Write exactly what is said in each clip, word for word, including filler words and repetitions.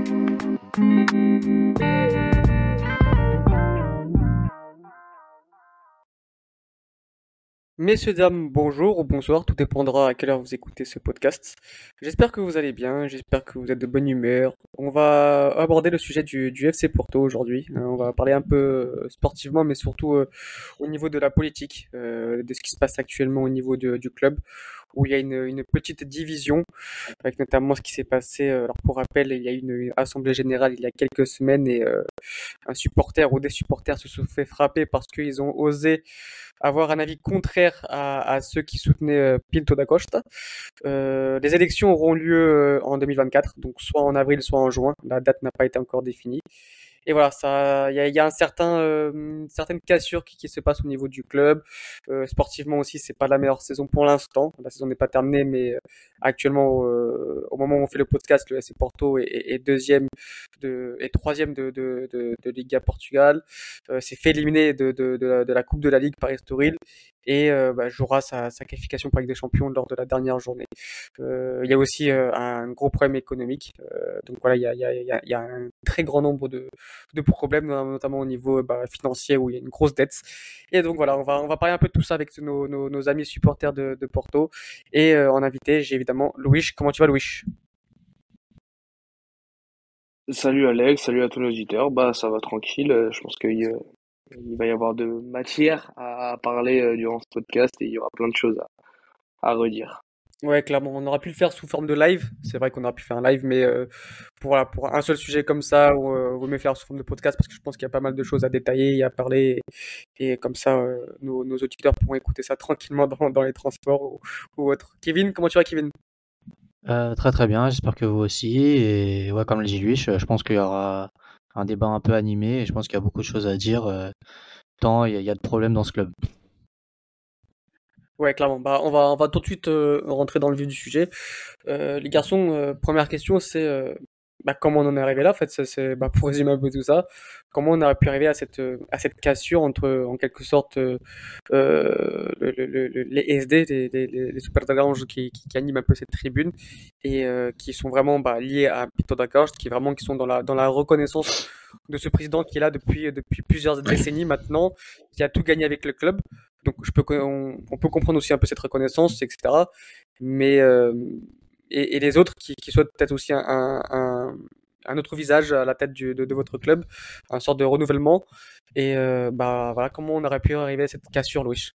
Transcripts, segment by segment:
Messieurs, dames, bonjour ou bonsoir, tout dépendra à quelle heure vous écoutez ce podcast. J'espère que vous allez bien, j'espère que vous êtes de bonne humeur. On va aborder le sujet du, du F C Porto aujourd'hui. Euh, on va parler un peu euh, sportivement, mais surtout euh, au niveau de la politique, euh, de ce qui se passe actuellement au niveau de- du club, où il y a une, une petite division, avec notamment ce qui s'est passé. euh, Alors pour rappel, il y a eu une, une assemblée générale il y a quelques semaines et euh, un supporter ou des supporters se sont fait frapper parce qu'ils ont osé avoir un avis contraire à, à ceux qui soutenaient euh, Pinto da Costa. Euh, les élections auront lieu euh, en deux mille vingt-quatre, donc soit en avril, soit en juin. La date n'a pas été encore définie. Et voilà, ça, il y a, il y a un certain, euh, une certaine cassure qui, qui se passe au niveau du club. Euh, sportivement aussi, c'est pas la meilleure saison pour l'instant. La saison n'est pas terminée, mais euh, actuellement, euh, au moment où on fait le podcast, le F C Porto est, est- est deuxième de, et troisième de, de, de, de Liga Portugal. Euh, s'est fait éliminer de, de, de, la, de la Coupe de la Ligue par Estoril et euh, bah, jouera sa, sa qualification pour la Ligue des Champions lors de la dernière journée. Euh, il y a aussi euh, un gros problème économique. Euh, donc voilà, il y a, il y, a, il y, a, il y a un très grand nombre de, de problèmes, notamment au niveau bah, financier où il y a une grosse dette. Et donc voilà, on va, on va parler un peu de tout ça avec nos, nos, nos amis supporters de, de Porto. Et euh, en invité, j'ai évidemment Louis. Comment tu vas, Louis? Salut Alex, salut à tous nos auditeurs. Bah ça va tranquille. Euh, Je pense qu'il euh, il va y avoir de matière à parler euh, durant ce podcast et il y aura plein de choses à, à redire. Ouais, clairement, on aurait pu le faire sous forme de live. C'est vrai qu'on aurait pu faire un live, mais euh, pour, voilà, pour un seul sujet comme ça, on euh, vaut mieux faire sous forme de podcast parce que je pense qu'il y a pas mal de choses à détailler et à parler. Et, et comme ça, euh, nos, nos auditeurs pourront écouter ça tranquillement dans, dans les transports ou, ou autre. Kevin, comment tu vas, Kevin? Euh, très très bien, j'espère que vous aussi. Et ouais, comme le dit lui, je, je pense qu'il y aura un débat un peu animé et je pense qu'il y a beaucoup de choses à dire, euh, tant il y, a il y a de problèmes dans ce club. Ouais, clairement. Bah, on va, on va tout de suite euh, rentrer dans le vif du sujet. Euh, les garçons, euh, première question, c'est euh, bah, comment on en est arrivé là, en fait. Ça, c'est, bah, pour résumer un peu tout ça, comment on a pu arriver à cette, euh, à cette cassure entre, en quelque sorte, euh, euh, le- le- le- le- les S D, les, les, les, les super dragons qui, qui, qui animent un peu cette tribune et euh, qui sont vraiment bah, liés à Pito da Costa, qui vraiment qui sont dans la, dans la reconnaissance de ce président qui est là depuis, depuis plusieurs décennies maintenant, qui a tout gagné avec le club. Donc je peux, on, on peut comprendre aussi un peu cette reconnaissance, et cetera. Mais euh, et, et les autres qui, qui souhaitent peut-être aussi un, un, un, un autre visage à la tête du, de, de votre club, un sorte de renouvellement. Et euh, bah voilà comment on aurait pu arriver à cette cassure, Louis.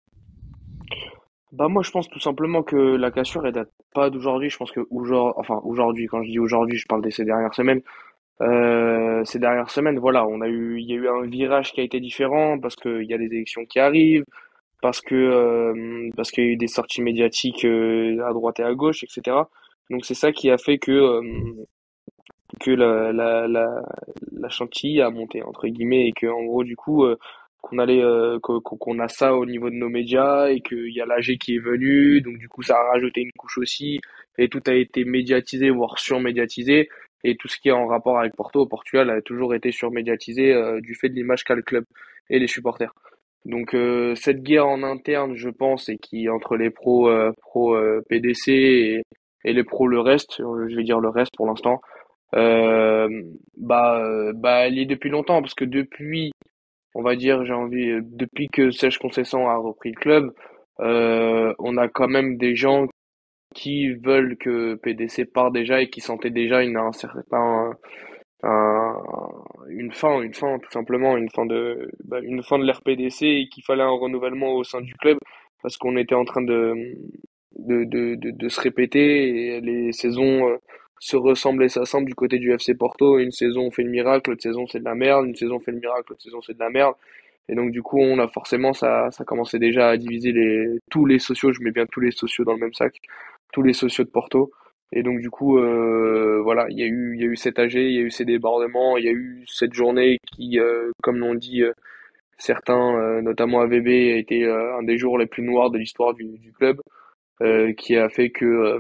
Bah moi je pense tout simplement que la cassure elle date pas d'aujourd'hui. Je pense que aujourd'hui, enfin aujourd'hui, quand je dis aujourd'hui, je parle de ces dernières semaines. Euh, ces dernières semaines, voilà, on a eu, il y a eu un virage qui a été différent parce qu'il y a les élections qui arrivent, parce que euh, parce qu'il y a eu des sorties médiatiques euh, à droite et à gauche, et cetera. Donc c'est ça qui a fait que euh, que la, la, la, la chantilly a monté entre guillemets et que en gros du coup euh, qu'on allait euh, qu'on qu'on a ça au niveau de nos médias et qu'il y a l'A G qui est venu, donc du coup ça a rajouté une couche aussi et tout a été médiatisé voire surmédiatisé et tout ce qui est en rapport avec Porto au Portugal a toujours été surmédiatisé euh, du fait de l'image qu'a le club et les supporters. Donc euh, cette guerre en interne, je pense, et qui entre les pros euh, pro euh, P D C et, et les pros le reste, euh, je vais dire le reste pour l'instant, euh, bah, euh, bah, elle y est depuis longtemps parce que depuis, on va dire, j'ai envie, euh, depuis que Serge Conceição a repris le club, euh, on a quand même des gens qui veulent que P D C parte déjà et qui sentaient déjà une, un certain, un, une fin, une fin tout simplement, une fin de, bah, une fin de l'ère P D C et qu'il fallait un renouvellement au sein du club parce qu'on était en train de, de, de, de, de se répéter et les saisons euh, se ressemblent et s'assemblent du côté du F C Porto. Une saison on fait le miracle, l'autre saison c'est de la merde, une saison on fait le miracle, l'autre saison c'est de la merde. Et donc du coup on a forcément ça, ça commençait déjà à diviser les, tous les sociaux, je mets bien tous les sociaux dans le même sac, tous les sociaux de Porto. Et donc du coup, euh, voilà, il y a eu, il y a eu cet A G, il y a eu ces débordements, il y a eu cette journée qui, euh, comme l'ont dit euh, certains, euh, notamment A V B, a été euh, un des jours les plus noirs de l'histoire du, du club, euh, qui a fait que euh,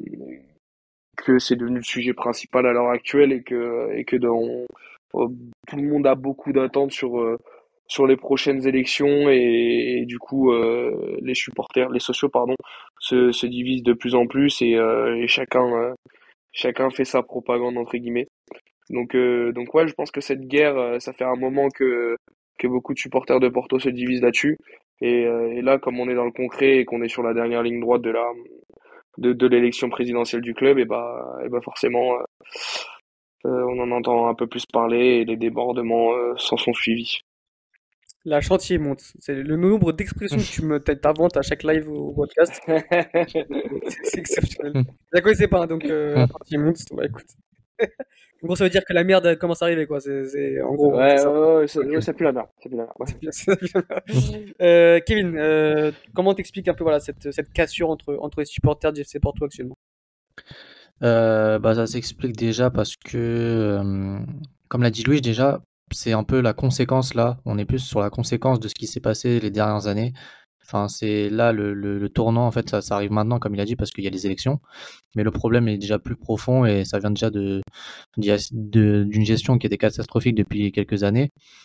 que c'est devenu le sujet principal à l'heure actuelle et que et que dans, euh, tout le monde a beaucoup d'attentes sur euh, sur les prochaines élections et, et du coup euh, les supporters, les sociaux pardon, se, se divisent de plus en plus et, euh, et chacun euh, chacun fait sa propagande entre guillemets. Donc, euh, donc ouais, je pense que cette guerre, euh, ça fait un moment que, que beaucoup de supporters de Porto se divisent là-dessus. Et, euh, et là, comme on est dans le concret et qu'on est sur la dernière ligne droite de la, de, de l'élection présidentielle du club, et bah, et bah forcément, euh, euh, on en entend un peu plus parler et les débordements euh, s'en sont suivis. La chantier monte. C'est le nombre d'expressions que tu me t'inventes à chaque live ou podcast. C'est c'est exceptionnel. Je la connaissais pas, hein, donc euh, la chantier monte. Bah écoute. En gros, ça veut dire que la merde elle commence à arriver, quoi. C'est, c'est- en gros, hein, c'est Ouais, ça. ouais, ouais, ça, Ok. ouais, ça pue la merde, ça pue la merde. C'est bien, c'est bien. Euh, Kevin, euh, comment t'expliques un peu voilà cette, cette cassure entre entre les supporters du F C Porto actuellement? Euh, bah, ça s'explique déjà parce que, euh, comme l'a dit Louis, déjà, c'est un peu la conséquence là. On est plus sur la conséquence de ce qui s'est passé les dernières années. Enfin, c'est là le, le, le tournant, en fait, ça, ça arrive maintenant, comme il a dit, parce qu'il y a les élections. Mais le problème est déjà plus profond et ça vient déjà de, de- d'une gestion qui était catastrophique depuis quelques années.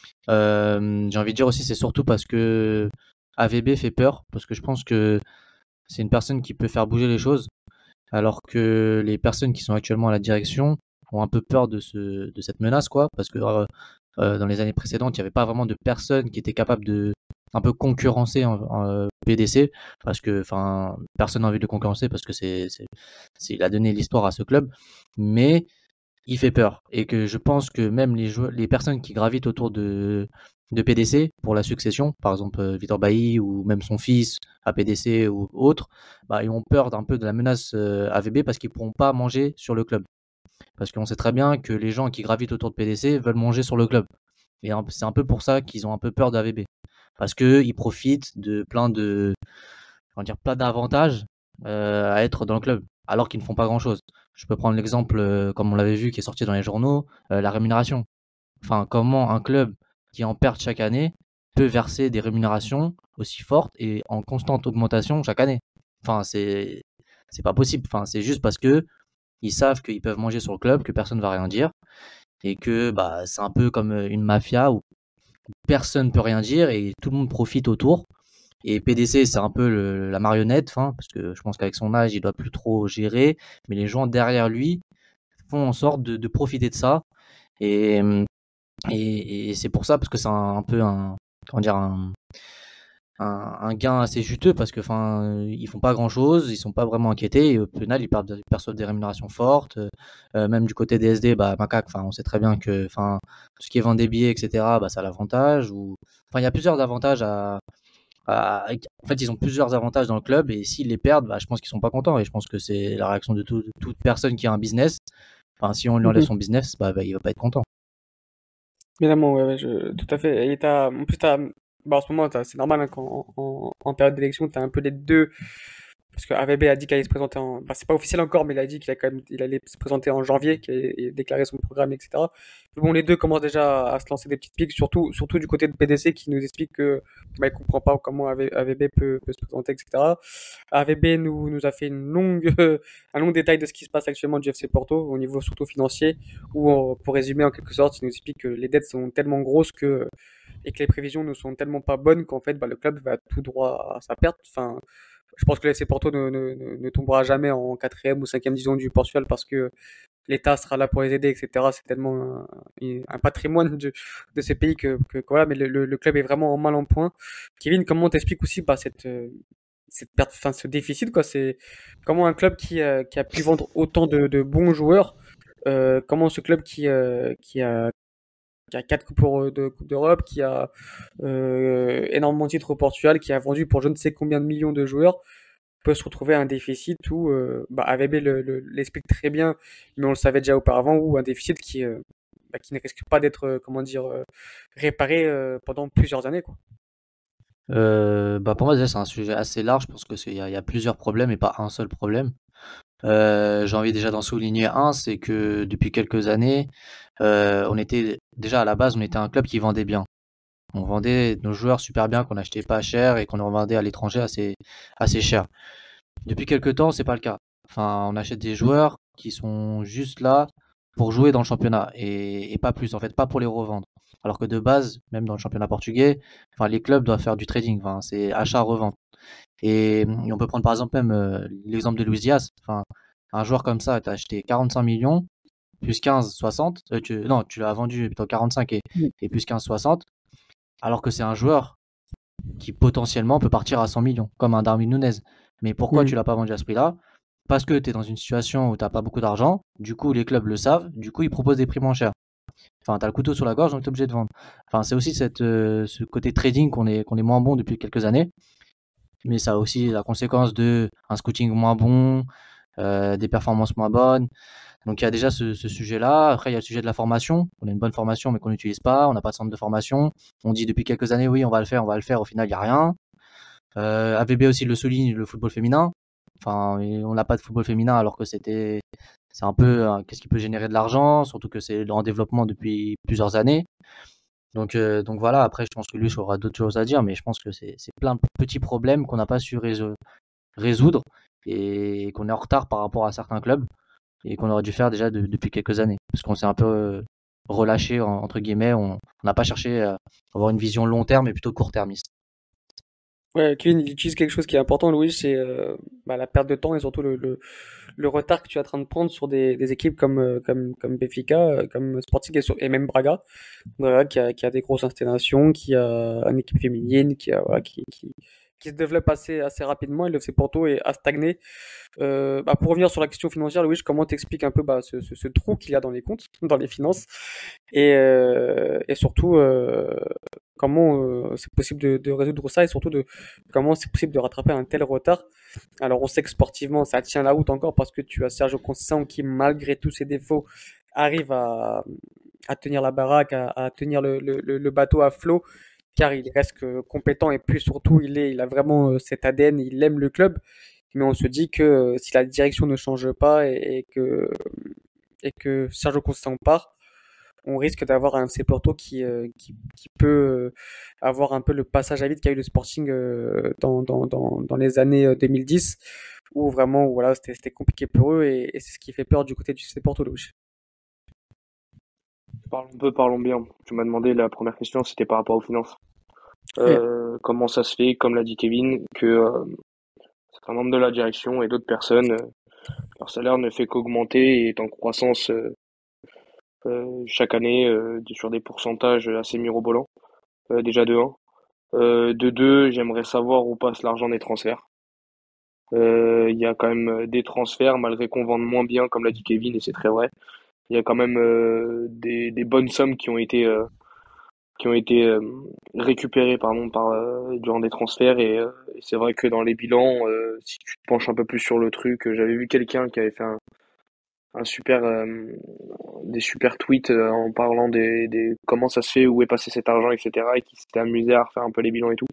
Euh, j'ai envie de dire aussi, c'est surtout parce que A V B fait peur, parce que je pense que c'est une personne qui peut faire bouger les choses alors que les personnes qui sont actuellement à la direction ont un peu peur de, ce, de cette menace, quoi, parce que euh, euh, dans les années précédentes, il n'y avait pas vraiment de personnes qui étaient capables de un peu concurrencer en, en, euh, P D C, parce que enfin personne n'a envie de le concurrencer parce que c'est, c'est, c'est il a donné l'histoire à ce club, mais il fait peur et que je pense que même les joueurs, les personnes qui gravitent autour de de P D C pour la succession, par exemple euh, Victor Bailly ou même son fils à P D C ou autre, bah, ils ont peur d'un peu de la menace euh, A V B parce qu'ils pourront pas manger sur le club. Parce qu'on sait très bien que les gens qui gravitent autour de P D C veulent manger sur le club. Et un- c'est un peu pour ça qu'ils ont un peu peur d'A V B. Parce qu'ils profitent de plein de, on va dire, plein d'avantages euh, à être dans le club, alors qu'ils ne font pas grand-chose. Je peux prendre l'exemple, euh, comme on l'avait vu, qui est sorti dans les journaux, euh, la rémunération. Enfin, comment un club qui est en perte chaque année peut verser des rémunérations aussi fortes et en constante augmentation chaque année. Enfin, c'est c'est pas possible. Enfin, c'est juste parce que ils savent qu'ils peuvent manger sur le club, que personne ne va rien dire et que bah c'est un peu comme une mafia où personne peut rien dire et tout le monde profite autour. Et P D C, c'est un peu le- la marionnette, hein, parce que je pense qu'avec son âge, il doit plus trop gérer, mais les gens derrière lui font en sorte de, de profiter de ça. Et, et, et c'est pour ça, parce que c'est un, un peu un, comment dire, un, un, un gain assez juteux, parce que enfin, ils font pas grand chose, ils sont pas vraiment inquiétés, et au final, ils, perdent- ils perçoivent des rémunérations fortes. Euh, même du côté des S D, bah, Macaque, enfin, on sait très bien que enfin, tout ce qui est vente des billets, et cetera, bah, ça a l'avantage. Ou... Enfin, il y a plusieurs avantages à, à- En fait, ils ont plusieurs avantages dans le club, et s'ils les perdent, bah, je pense qu'ils sont pas contents, et je pense que c'est la réaction de tout- toute personne qui a un business. Enfin, si on lui enlève Mhm. son business, bah, bah, il va pas être content. Évidemment, ouais, ouais, je, tout à fait. Et t'as, en plus, t'as, bah, en ce moment, t'as- c'est normal hein, qu'en en, en période d'élection, t'as un peu les deux. Parce que A V B a dit qu'il allait se présenter en. Bah, c'est pas officiel encore, mais il a dit qu'il a quand même, il allait se présenter en janvier, qu'il allait déclarer son programme, et cetera. Mais bon, les deux commencent déjà à se lancer des petites piques, surtout, surtout du côté de P D C qui nous explique que bah, il comprend pas comment A V B peut, peut se présenter, et cetera. A V B nous, nous a fait une longue, un long détail de ce qui se passe actuellement du F C Porto au niveau surtout financier, où on- pour résumer en quelque sorte, il nous explique que les dettes sont tellement grosses que et que les prévisions ne sont tellement pas bonnes qu'en fait bah, le club va tout droit à sa perte. Enfin, je pense que le F C Porto ne, ne, ne, ne tombera jamais en quatrième ou cinquième division du Portugal parce que l'État sera là pour les aider, et cetera. C'est tellement un, un patrimoine de, de ces pays que, que, que voilà, mais le, le, le club est vraiment en mal en point. Kevin, comment t'expliques aussi bah, cette, euh, cette perte, enfin, ce déficit, quoi? C'est comment un club qui, euh, qui a pu vendre autant de, de bons joueurs, euh, comment ce club qui, euh, qui a qui a quatre coupes euro- de Coupe d'Europe, qui a euh, énormément de titres au Portugal, qui a vendu pour je ne sais combien de millions de joueurs, peut se retrouver à un déficit où euh, bah, A V B le- le- l'explique très bien, mais on le savait déjà auparavant, ou un déficit qui, euh, bah, qui ne risque pas d'être euh, comment dire euh, réparé euh, pendant plusieurs années, quoi. Euh, bah pour moi, déjà, c'est un sujet assez large parce que c'est, il y a, il y a plusieurs problèmes et pas un seul problème. Euh, j'ai envie déjà d'en souligner un, c'est que depuis quelques années, euh, on était déjà à la base, on était un club qui vendait bien. On vendait nos joueurs super bien, qu'on achetait pas cher et qu'on revendait à l'étranger assez, assez cher. Depuis quelques temps, c'est pas le cas. Enfin, on achète des joueurs qui sont juste là pour jouer dans le championnat et, et pas plus, en fait, pas pour les revendre. Alors que de base, même dans le championnat portugais, enfin, les clubs doivent faire du trading, enfin, c'est achat-revente. Et, et on peut prendre par exemple même euh, l'exemple de Luis Diaz. Enfin, Un joueur comme ça, tu as acheté quarante-cinq millions, plus quinze, soixante. Euh, tu, non, tu l'as vendu plutôt quarante-cinq et, Mm. et plus quinze, soixante. Alors que c'est un joueur qui potentiellement peut partir à cent millions, comme un Darwin Nunez. Mais pourquoi Mm. tu l'as pas vendu à ce prix-là? Parce que tu es dans une situation où tu n'as pas beaucoup d'argent. Du coup, les clubs le savent. Du coup, ils proposent des prix moins chers. Enfin, tu as le couteau sur la gorge, donc tu es obligé de vendre. Enfin, c'est aussi cette, euh, ce côté trading qu'on est, qu'on est moins bon depuis quelques années. Mais ça a aussi la conséquence de un scouting moins bon, euh, des performances moins bonnes. Donc il y a déjà ce, ce sujet-là. Après, il y a le sujet de la formation. On a une bonne formation, mais qu'on n'utilise pas. On n'a pas de centre de formation. On dit depuis quelques années, oui, on va le faire, on va le faire. Au final, il n'y a rien. Euh, A V B aussi le souligne, le football féminin. Enfin, on n'a pas de football féminin alors que c'était, c'est un peu, euh, qu'est-ce qui peut générer de l'argent, surtout que c'est en développement depuis plusieurs années. Donc, euh, donc voilà. Après, je pense que lui aura d'autres choses à dire, mais je pense que c'est, c'est plein de petits problèmes qu'on n'a pas su réso- résoudre et qu'on est en retard par rapport à certains clubs et qu'on aurait dû faire déjà de- depuis quelques années. Parce qu'on s'est un peu euh, relâché, en- entre guillemets. On on n'a pas cherché à avoir une vision long terme, mais plutôt court-termiste. Ouais, Kevin, il utilise quelque chose qui est important, Louis, c'est euh, bah, la perte de temps et surtout le, le, le retard que tu es en train de prendre sur des, des équipes comme, euh, comme, comme Benfica, euh, comme Sporting et, sur- et même Braga. Braga qui a, qui a des grosses installations, qui a une équipe féminine, qui, a, voilà, qui, qui, qui se développe assez, assez rapidement. Et le F C Porto est, a stagné. Euh, bah, pour revenir sur la question financière, Louis, comment t'expliques un peu bah, ce, ce, ce trou qu'il y a dans les comptes, dans les finances, et, euh, et surtout euh, comment euh, c'est possible de, de résoudre ça et surtout de comment c'est possible de rattraper un tel retard. Alors on sait que sportivement ça tient la route encore parce que tu as Sergio Conceição qui malgré tous ses défauts arrive à, à tenir la baraque, à, à tenir le, le, le le bateau à flot car il reste que compétent et puis surtout il est, il a vraiment euh, cet A D N, il aime le club. Mais on se dit que euh, si la direction ne change pas et, et que et que Sergio Conceição part, on risque d'avoir un F C Porto qui, euh, qui, qui peut euh, avoir un peu le passage à vide qu'a eu le Sporting euh, dans, dans, dans, dans les années euh, deux mille dix, où vraiment voilà, c'était c'était compliqué pour eux et, et c'est ce qui fait peur du côté du F C Porto. Louis. Parlons peu, parlons bien. Tu m'as demandé la première question, c'était par rapport aux finances. Ouais. Euh, comment ça se fait, comme l'a dit Kevin, que euh, certains membres de la direction et d'autres personnes, euh, leur salaire ne fait qu'augmenter et est en croissance euh, euh, chaque année euh, sur des pourcentages assez mirobolants. Euh, déjà de un. Euh, de deux, j'aimerais savoir où passe l'argent des transferts. Euh, Il y a quand même des transferts, malgré qu'on vende moins bien, comme l'a dit Kevin, et c'est très vrai. Il y a quand même euh, des, des bonnes sommes qui ont été euh, qui ont été euh, récupérées pardon par euh, durant des transferts et, euh, et c'est vrai que dans les bilans, euh, si tu te penches un peu plus sur le truc, euh, j'avais vu quelqu'un qui avait fait un, un super euh, des super tweets euh, en parlant des, des comment ça se fait, où est passé cet argent, et cetera et qui s'était amusé à refaire un peu les bilans et tout.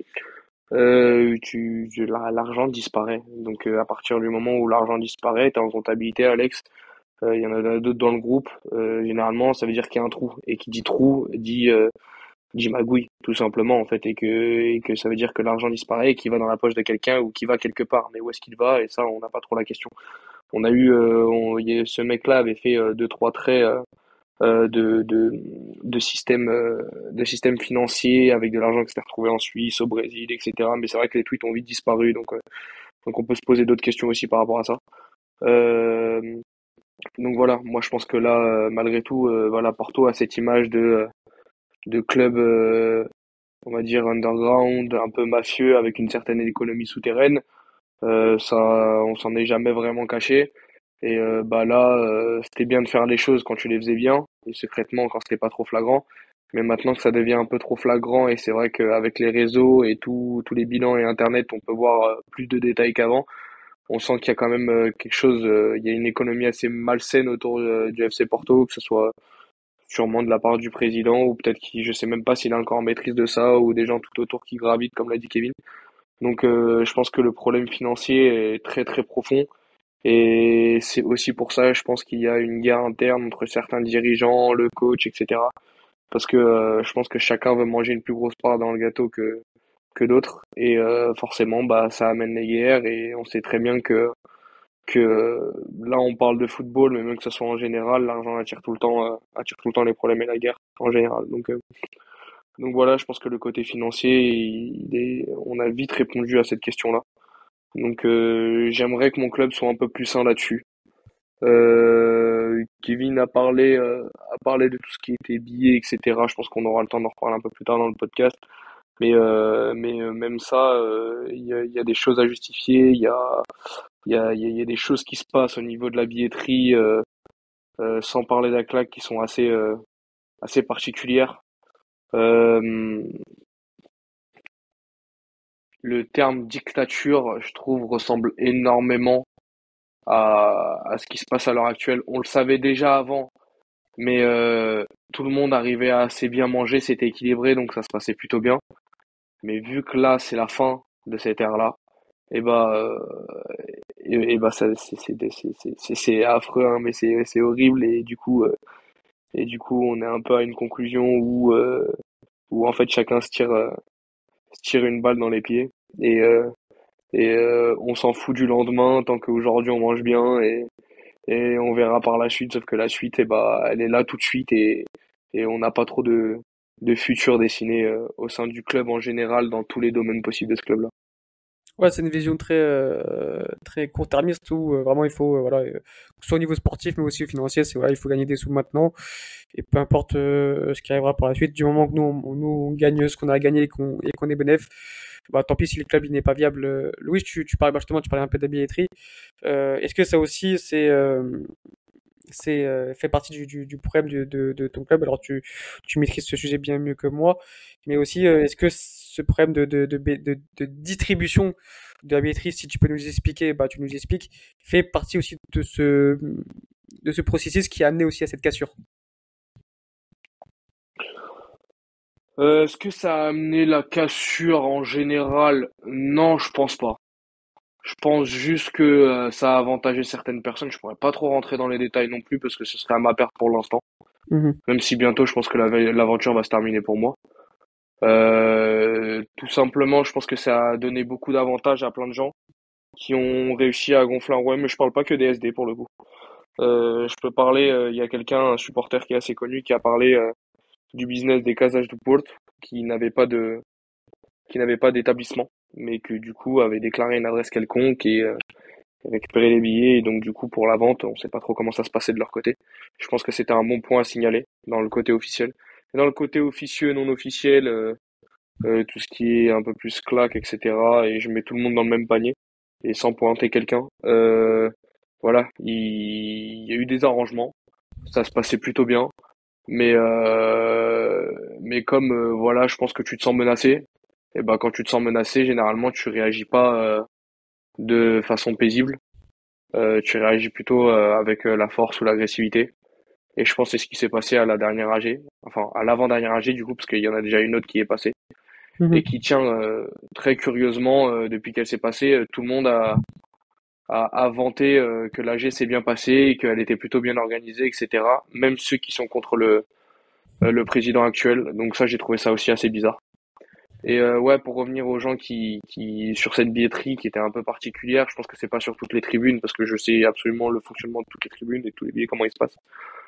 Euh, tu, tu- la- l'argent disparaît. Donc euh, à partir du moment où l'argent disparaît, t'es en comptabilité, Alex. Euh, Il y en a d'autres dans le groupe. Euh, généralement, ça veut dire qu'il y a un trou. Et qui dit trou dit euh, dit magouille, tout simplement en fait, et que et que ça veut dire que l'argent disparaît et qu'il va dans la poche de quelqu'un ou qu'il va quelque part. Mais où est-ce qu'il va? Et ça, on n'a pas trop la question. On a eu, euh, on- il y a- ce mec-là avait fait euh, deux trois traits euh, euh, de de de système euh, de système financier avec de l'argent qui s'était retrouvé en Suisse, au Brésil, et cetera. Mais c'est vrai que les tweets ont vite disparu, donc euh, donc on peut se poser d'autres questions aussi par rapport à ça. Euh, donc voilà, moi je pense que là, euh, malgré tout, euh, voilà, Porto a cette image de euh, de club, euh, on va dire underground, un peu mafieux, avec une certaine économie souterraine. Euh, ça, on s'en est jamais vraiment caché. Et euh, bah là, euh, c'était bien de faire les choses quand tu les faisais bien, et secrètement quand c'était pas trop flagrant. Mais maintenant que ça devient un peu trop flagrant, et c'est vrai qu'avec les réseaux et tout, tous les bilans et Internet, on peut voir euh, plus de détails qu'avant. On sent qu'il y a quand même euh, quelque chose, euh, il y a une économie assez malsaine autour euh, du F C Porto, que ce soit sûrement de la part du président, ou peut-être qu'il, je sais même pas s'il a encore en maîtrise de ça, ou des gens tout autour qui gravitent, comme l'a dit Kevin. Donc euh, je pense que le problème financier est très très profond. Et c'est aussi pour ça, je pense qu'il y a une guerre interne entre certains dirigeants, le coach, et cetera. Parce que euh, je pense que chacun veut manger une plus grosse part dans le gâteau que que d'autres. Et euh, forcément, bah ça amène les guerres. Et on sait très bien que que euh, là on parle de football, mais même que ce soit en général, l'argent attire tout le temps euh, attire tout le temps les problèmes et la guerre en général. Donc euh, donc voilà, je pense que le côté financier, il est, on a vite répondu à cette question-là. Donc euh, j'aimerais que mon club soit un peu plus sain là-dessus. Euh, Kevin a parlé, euh, a parlé de tout ce qui était billets, et cetera. Je pense qu'on aura le temps d'en reparler un peu plus tard dans le podcast. Mais, euh, mais euh, même ça, euh, il y a, il y a des choses à justifier. Il y a, il y a, il y a il y a des choses qui se passent au niveau de la billetterie, euh, euh, sans parler de la claque, qui sont assez, euh, assez particulières. Euh, le terme dictature, je trouve, ressemble énormément à, à ce qui se passe à l'heure actuelle. On le savait déjà avant, mais euh, tout le monde arrivait à assez bien manger, c'était équilibré, donc ça se passait plutôt bien. Mais vu que là, c'est la fin de cette ère-là, et bah, euh, et, et bah ça, c'est c'est c'est c'est c'est- c'est affreux, hein, mais c'est c'est horrible et du coup, euh, et du coup, on est un peu à une conclusion où euh, où en fait chacun se tire euh, se tire une balle dans les pieds et euh, et euh, on s'en fout du lendemain tant qu'aujourd'hui on mange bien et et on verra par la suite. Sauf que la suite, eh bah, elle est là tout de suite et, et on n'a pas trop de, de futur dessiné euh, au sein du club en général dans tous les domaines possibles de ce club-là. Ouais, c'est une vision très, euh, très court-termiste où euh, vraiment il faut, euh, voilà, euh, que ce soit au niveau sportif mais aussi au financier, c'est voilà, il faut gagner des sous maintenant et peu importe euh, ce qui arrivera par la suite, du moment que nous on, nous, on gagne ce qu'on a gagné et qu'on et qu'on est bénéf, bah tant pis si le club il n'est pas viable. Euh, Louis, tu, tu parlais bah, justement, tu parlais un peu de la billetterie. Euh, est-ce que ça aussi c'est euh, c'est euh, fait partie du, du, du problème de, de, de ton club. Alors tu, tu maîtrises ce sujet bien mieux que moi, mais aussi euh, est-ce que ce problème de, de, de, ba- de, de distribution de la billetterie, si tu peux nous expliquer, bah tu nous expliques, fait partie aussi de ce de ce processus qui a amené aussi à cette cassure. Euh, est-ce que ça a amené la cassure en général? Non, je pense pas. Je pense juste que euh, ça a avantagé certaines personnes. Je pourrais pas trop rentrer dans les détails non plus parce que ce serait à ma perte pour l'instant. Mhm. Même si bientôt, je pense que la- l'aventure va se terminer pour moi. Euh, tout simplement, je pense que ça a donné beaucoup d'avantages à plein de gens qui ont réussi à gonfler un ouais, mais je parle pas que des S D pour le coup. Euh, je peux parler, euh, il y a quelqu'un, un supporter qui est assez connu, qui a parlé euh, du business des Casas do Porto, qui n'avait pas de, qui n'avait pas d'établissement, mais que du coup avait déclaré une adresse quelconque et euh, récupéré les billets. Et donc du coup pour la vente, on sait pas trop comment ça se passait de leur côté. Je pense que c'était un bon point à signaler dans le côté officiel. Et dans le côté officieux, non officiel, euh, euh, tout ce qui est un peu plus claque, et cetera. Et je mets tout le monde dans le même panier et sans pointer quelqu'un. Euh, voilà, il, il y a eu des arrangements, ça se passait plutôt bien, mais euh, mais comme euh, voilà, je pense que tu te sens menacé. Et ben quand tu te sens menacé, généralement tu réagis pas euh, de façon paisible. Euh, tu réagis plutôt euh, avec euh, la force ou l'agressivité. Et je pense que c'est ce qui s'est passé à la dernière A G, enfin à l'avant-dernière A G du coup, parce qu'il y en a déjà une autre qui est passée et Mhm. qui tient euh, très curieusement euh, depuis qu'elle s'est passée. Euh, tout le monde a, a, a vanté euh, que l'A G s'est bien passée et qu'elle était plutôt bien organisée, et cetera. Même ceux qui sont contre le, euh, le président actuel. Donc ça, j'ai trouvé ça aussi assez bizarre. Et euh, ouais, pour revenir aux gens qui, qui sur cette billetterie qui était un peu particulière, je pense que c'est pas sur toutes les tribunes parce que je sais absolument le fonctionnement de toutes les tribunes et tous les billets comment ils se passent.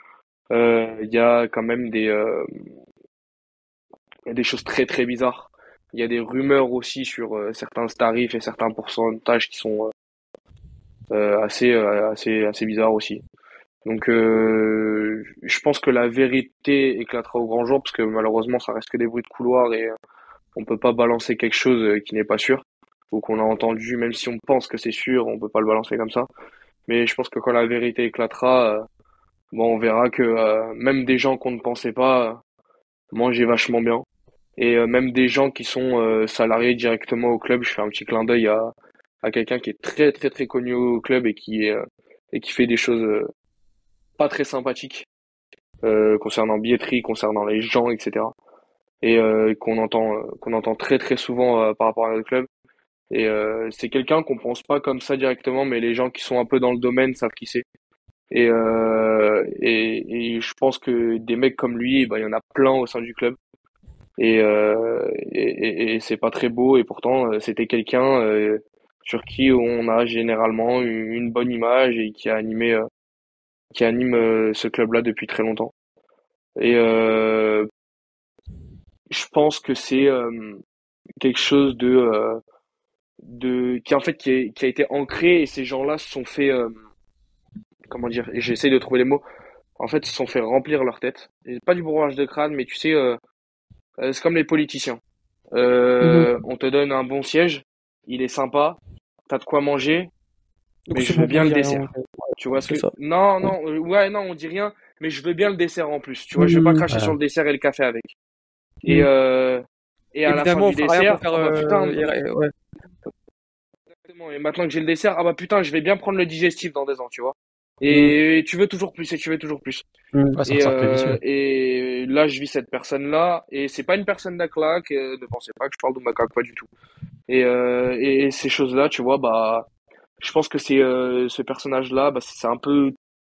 Euh, Il y a quand même des euh, il y a des choses très très bizarres. Il y a des rumeurs aussi sur euh, certains tarifs et certains pourcentages qui sont euh, assez euh, assez assez bizarres aussi. Donc euh, je pense que la vérité éclatera au grand jour parce que malheureusement ça reste que des bruits de couloir et euh, on peut pas balancer quelque chose euh, qui n'est pas sûr ou qu'on a entendu, même si on pense que c'est sûr, on peut pas le balancer comme ça. Mais je pense que quand la vérité éclatera, euh, bon, on verra que euh, même des gens qu'on ne pensait pas euh, mangeaient vachement bien. Et euh, même des gens qui sont euh, salariés directement au club, je fais un petit clin d'œil à, à quelqu'un qui est très très très connu au club et qui est euh, et qui fait des choses euh, pas très sympathiques euh, concernant billetterie, concernant les gens, et cetera. Et euh, qu'on entend euh, qu'on entend très très souvent euh, par rapport à notre club. Et euh, c'est quelqu'un qu'on pense pas comme ça directement, mais les gens qui sont un peu dans le domaine savent qui c'est. Et, euh, et, et je pense que des mecs comme lui, eh ben, il y en a plein au sein du club. Et, euh, et, et, et c'est pas très beau. Et pourtant, euh, c'était quelqu'un euh, sur qui on a généralement une, une bonne image et qui a animé, euh, qui anime euh, ce club-là depuis très longtemps. Et euh, je pense que c'est euh, quelque chose de, euh, de qui en fait qui, est- qui a été ancré et ces gens-là se sont fait euh, comment dire, et j'essaie de trouver les mots. En fait, ils se sont fait remplir leur tête. Et pas du bourrage de crâne, mais tu sais, euh, euh, c'est comme les politiciens. Mhm. Euh, on te donne un bon siège, il est sympa, t'as de quoi manger, Donc mais c'est je veux bon, on bien le dit rien. dessert. Ouais, Tu vois ce c'est que... ça. Non, Ouais. non, euh, ouais, non, on dit rien, mais je veux bien le dessert en plus. Tu vois, je vais pas Mhm. cracher sur Ouais. le dessert et le café avec. Et, Mhm. euh, et à la fin Évidemment, on du fera rien pour dessert, faire. ah bah putain, Euh, et- ouais. exactement. Et maintenant que j'ai le dessert, ah bah putain, je vais bien prendre le digestif dans deux ans, tu vois. Mhm. Et tu veux toujours plus, et tu veux toujours plus. Mhm. Ouais, c'est un Et, cercle euh, vicieux. et là, je vis cette personne-là, et c'est pas une personne d'aclaque, euh, ne pensez pas que je parle de ma claque, pas du tout. Et, euh, et ces choses-là, tu vois, bah, je pense que c'est euh, ce personnage-là, bah, c'est un peu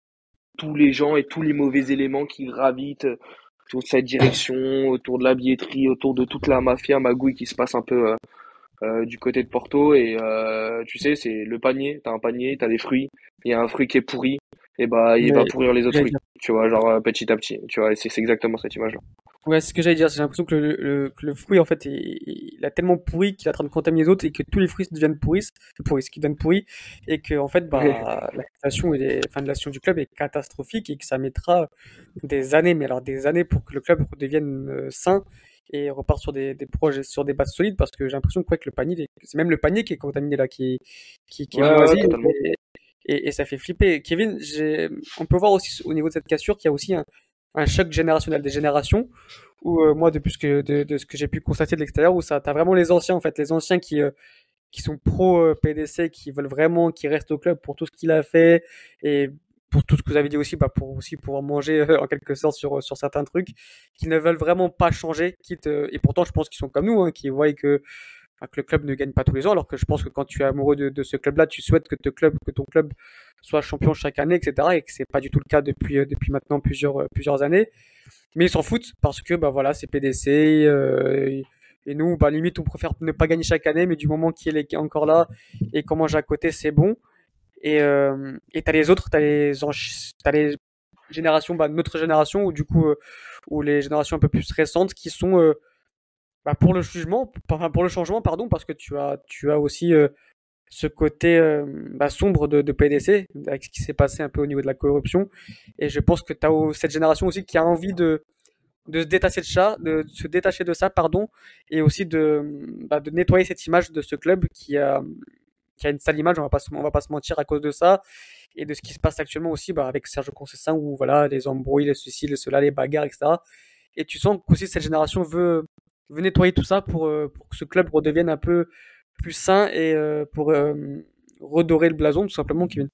tous les gens et tous les mauvais éléments qui gravitent autour de cette direction, autour de la billetterie, autour de toute la mafia magouille qui se passe un peu euh, euh, du côté de Porto. Et euh, tu sais, c'est le panier, t'as un panier, t'as des fruits, il y a un fruit qui est pourri, et bah il va Mais pourrir les autres j'allais fruits, dire. tu vois, genre euh, petit à petit, tu vois, et c'est c'est exactement cette image-là. Ouais, c'est ce que j'allais dire. J'ai l'impression que le, le- que le fruit, en fait, il, il a tellement pourri qu'il est en train de contaminer les autres et que tous les fruits deviennent pourris, pourris, qui deviennent pourris, et que, en fait, Ouais, bah, la situation, et les, enfin, la situation du club est catastrophique et que ça mettra des années, mais alors des années pour que le club redevienne euh, sain et reparte sur des, des projets, sur des bases solides parce que j'ai l'impression que, ouais, que le panier, il est- c'est même le panier qui est contaminé là, qui, qui, qui est ouais, ouais, moisi totalement. et, et, et ça fait flipper. Kevin, j'ai, on peut voir aussi au niveau de cette cassure qu'il y a aussi un, un choc générationnel des générations où euh, moi depuis ce que de, de ce que j'ai pu constater de l'extérieur où ça t'as vraiment les anciens en fait les anciens qui euh, qui sont pro euh, P D C qui veulent vraiment qu'il reste au club pour tout ce qu'il a fait et pour tout ce que vous avez dit aussi bah pour aussi pouvoir manger euh, en quelque sorte sur sur certains trucs qui ne veulent vraiment pas changer quitte euh, et pourtant je pense qu'ils sont comme nous hein, qui voient que enfin, que le club ne gagne pas tous les ans, alors que je pense que quand tu es amoureux de, de ce club-là, tu souhaites que, te club, que ton club soit champion chaque année, et cetera. Et que c'est pas du tout le cas depuis, euh, depuis maintenant plusieurs, euh, plusieurs années. Mais ils s'en foutent parce que bah voilà, c'est P D C. Euh, et nous, bah limite, on préfère ne pas gagner chaque année, mais du moment qu'il est encore là et qu'on mange à côté, c'est bon. Et euh, et t'as les autres, t'as les, t'as les générations, bah, notre génération, ou du coup, euh, ou les générations un peu plus récentes qui sont euh, bah, pour le jugement, enfin pour le changement, pardon, parce que tu as, tu as aussi euh, ce côté euh, bah, sombre de, de P D C, avec ce qui s'est passé un peu au niveau de la corruption. Et je pense que tu as cette génération aussi qui a envie de, de se détacher de ça, de se détacher de ça, pardon, et aussi de, bah, de nettoyer cette image de ce club qui a, qui a une sale image, on va pas se, on va pas se mentir à cause de ça, et de ce qui se passe actuellement aussi bah, avec Sergio Conceição, où voilà, les embrouilles, les soucis, les cela, les bagarres, et cetera. Et tu sens qu'aussi cette génération veut, veut nettoyer tout ça pour, euh, pour que ce club redevienne un peu plus sain et euh, pour euh, redorer le blason, tout simplement, Kevin.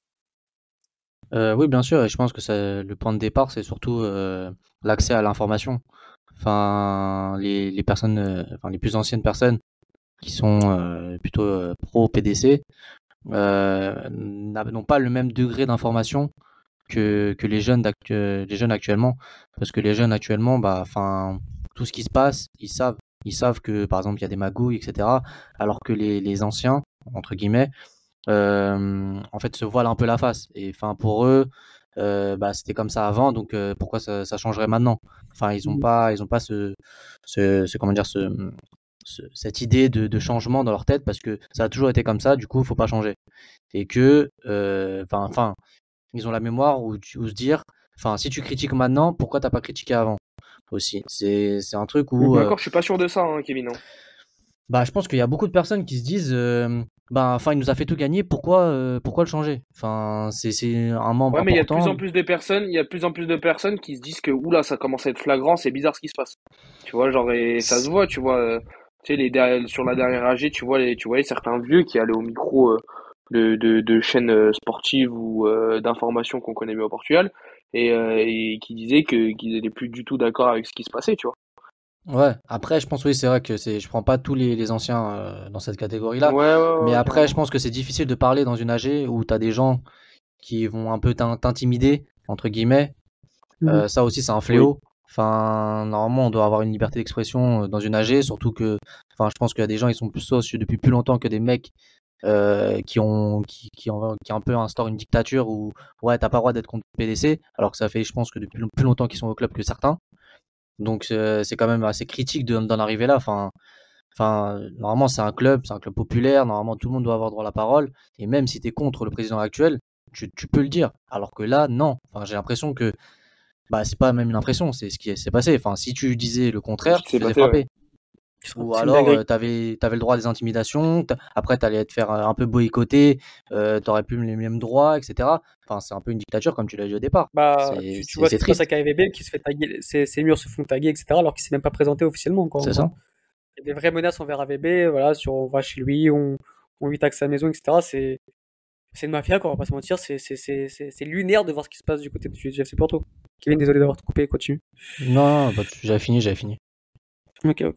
Euh, oui, bien sûr, et je pense que ça, le point de départ, c'est surtout euh, l'accès à l'information. Enfin, les, les personnes, euh, enfin, les plus anciennes personnes qui sont euh, plutôt euh, pro P D C euh, n'a- n'ont pas le même degré d'information que, que les jeunes d'actu- les jeunes actuellement. Parce que les jeunes actuellement, bah, enfin, tout ce qui se passe, ils savent. Ils savent que, par exemple, il y a des magouilles, et cetera. Alors que les, les anciens, entre guillemets, euh, en fait, se voilent un peu la face. Et enfin, pour eux, euh, bah, c'était comme ça avant, donc euh, pourquoi ça, ça changerait maintenant? Enfin, ils ont pas, ils ont pas ce, ce, ce- comment dire, ce, ce- cette idée de, de changement dans leur tête parce que ça a toujours été comme ça. Du coup, il faut pas changer. Et que, euh, enfin, enfin, ils ont la mémoire où, tu- où se dire, enfin, si tu critiques maintenant, pourquoi t'as pas critiqué avant aussi? C'est, c'est un truc où, Mais euh, encore, je suis pas sûr de ça, hein, Kevin, hein. bah, je pense qu'il y a beaucoup de personnes qui se disent, euh, bah, enfin, il nous a fait tout gagner, pourquoi, euh, pourquoi le changer? Enfin, c'est, c'est un membre Ouais, mais il y a de plus important. en plus de personnes, il y a de plus en plus de personnes qui se disent que, oula, ça commence à être flagrant, c'est bizarre ce qui se passe. Tu vois, genre, et ça se voit, tu vois, euh, tu sais, les derrière- sur la dernière A G, tu vois, les, tu voyais certains vieux qui allaient au micro euh, de, de, de chaînes euh, sportives ou euh, d'informations qu'on connaît mieux au Portugal, et, euh, et qui disaient que qu'ils étaient plus du tout d'accord avec ce qui se passait, tu vois. Ouais, après, je pense, oui, c'est vrai que c'est, je prends pas tous les, les anciens euh, dans cette catégorie-là, Ouais, ouais, mais ouais, après, je carrément. pense que c'est difficile de parler dans une A G où t'as des gens qui vont un peu t'in- t'intimider, entre guillemets. Mhm. Euh, ça aussi, c'est un Oui. fléau. Enfin, normalement, on doit avoir une liberté d'expression euh, dans une A G, surtout que, enfin, je pense qu'il y a des gens, ils sont plus sociaux depuis plus longtemps que des mecs euh, qui ont, qui, qui ont, qui un peu instaurent une dictature où, ouais, t'as pas le droit d'être contre P D C, alors que ça fait, je pense, que depuis plus longtemps qu'ils sont au club que certains. Donc, euh, c'est quand même assez critique de- d'en arriver là. Enfin, enfin, normalement, c'est un club, c'est un club populaire. Normalement, tout le monde doit avoir droit à la parole. Et même si t'es contre le président actuel, tu, tu peux le dire. Alors que là, non. Enfin, j'ai l'impression que bah, c'est pas même une impression, c'est ce qui s'est passé. Enfin, si tu disais le contraire, tu te C'est faisais passé, ouais. frapper. C'est Ou c'est une alors, dinguerie. tu avais, le droit à des intimidations. t'as- Après, tu allais te faire euh, un peu boycotter. Euh, tu aurais plus les mêmes droits, et cetera. Enfin, c'est un peu une dictature, comme tu l'as dit au départ. Bah, C'est tu, tu c'est- vois ce c'est qui se passe triste. avec A V B, qui se fait taguer, ses, ses murs se font taguer, et cetera, alors qu'il s'est même pas présenté officiellement, quoi, en C'est gros. ça? Il y a des vraies menaces envers A V B, voilà, sur on va chez lui, on, on lui taxe sa maison, et cetera. C'est, c'est une mafia, quoi, on va pas se mentir, c'est, c'est, c'est, c'est, c'est lunaire de voir ce qui se passe du côté du F C Porto. Kevin, désolé d'avoir te coupé, continue. Non, bah, tu- j'avais fini, j'avais fini. Ok, ok.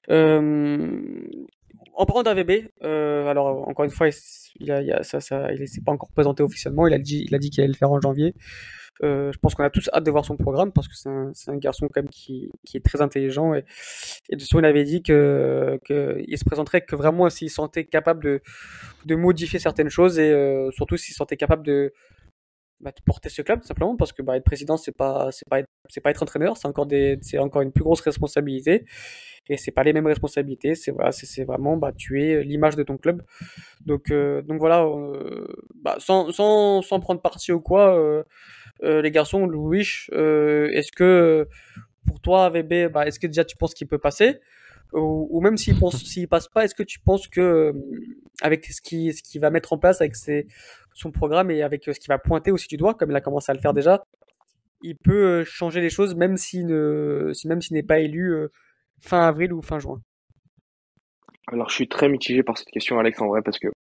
Euh, En parlant d'A V B, euh, alors encore une fois, il, il a, il a- ça, ça, il s'est pas encore présenté officiellement. Il a dit, il a dit qu'il allait le faire en janvier. Euh, je pense qu'on a tous hâte de voir son programme parce que c'est un, c'est un garçon quand même qui, qui est très intelligent et, et de son il avait dit que, que il se présenterait que vraiment s'il se sentait capable de, de modifier certaines choses et euh, surtout s'il se sentait capable de, bah, de porter ce club simplement parce que bah, être président c'est pas c'est pas être, c'est pas être entraîneur, c'est encore des c'est encore une plus grosse responsabilité et c'est pas les mêmes responsabilités, c'est voilà, c'est c'est vraiment bah tu es l'image de ton club. Donc euh, donc voilà, euh, bah, sans, sans sans prendre parti ou quoi, euh, euh, les garçons, Louis, euh, est-ce que pour toi V B, bah, est-ce que déjà tu penses qu'il peut passer ou, ou même s'il pense s'il passe pas, est-ce que tu penses que euh, avec ce qui ce qu'il va mettre en place avec ses, son programme et avec euh, ce qu'il va pointer aussi du doigt comme il a commencé à le faire déjà, il peut euh, changer les choses même s'il ne si même s'il n'est pas élu euh, fin avril ou fin juin. Alors, je suis très mitigé par cette question, Alex, en vrai, parce que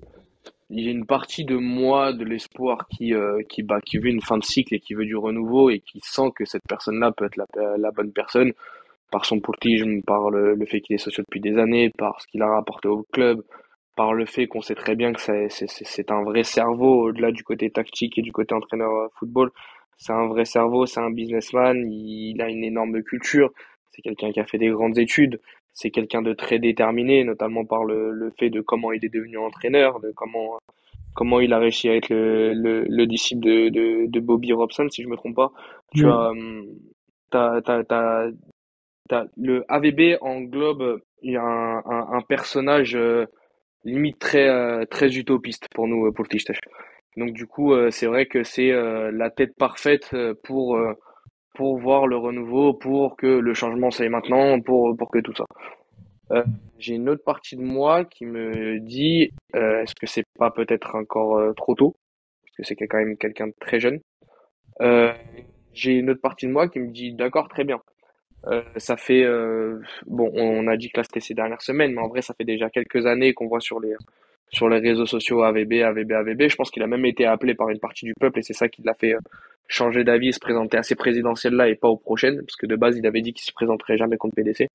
il y a une partie de moi, de l'espoir, qui, euh, qui, bah, qui veut une fin de cycle et qui veut du renouveau et qui sent que cette personne-là peut être la, la bonne personne par son politisme, par le, le fait qu'il est social depuis des années, par ce qu'il a rapporté au club, par le fait qu'on sait très bien que c'est, c'est, c'est c'est un vrai cerveau au-delà du côté tactique et du côté entraîneur euh, football. C'est un vrai cerveau, c'est un businessman, il a une énorme culture, c'est quelqu'un qui a fait des grandes études, c'est quelqu'un de très déterminé, notamment par le, le fait de comment il est devenu entraîneur, de comment comment il a réussi à être le, le, le disciple de, de, de Bobby Robson, si je me trompe pas. Tu as, Mm. hum, t'as, t'as, t'as, t'as- le A V B englobe il y a un, un, un personnage euh, limite très euh, très utopiste pour nous euh, pour le Tichtech. Donc du coup euh, c'est vrai que c'est euh, la tête parfaite euh, pour euh, pour voir le renouveau, pour que le changement s'aille maintenant, pour pour que tout ça. Euh, j'ai une autre partie de moi qui me dit euh, est-ce que c'est pas peut-être encore euh, trop tôt parce que c'est quand même quelqu'un de très jeune. Euh, j'ai une autre partie de moi qui me dit d'accord, très bien. Euh, ça fait euh, bon, on a dit que là c'était ces dernières semaines, mais en vrai ça fait déjà quelques années qu'on voit sur les sur les réseaux sociaux A V B, A V B, A V B. Je pense qu'il a même été appelé par une partie du peuple et c'est ça qui l'a fait euh, changer d'avis et se présenter à ces présidentielles là et pas aux prochaines, parce que de base il avait dit qu'il se présenterait jamais contre P D C.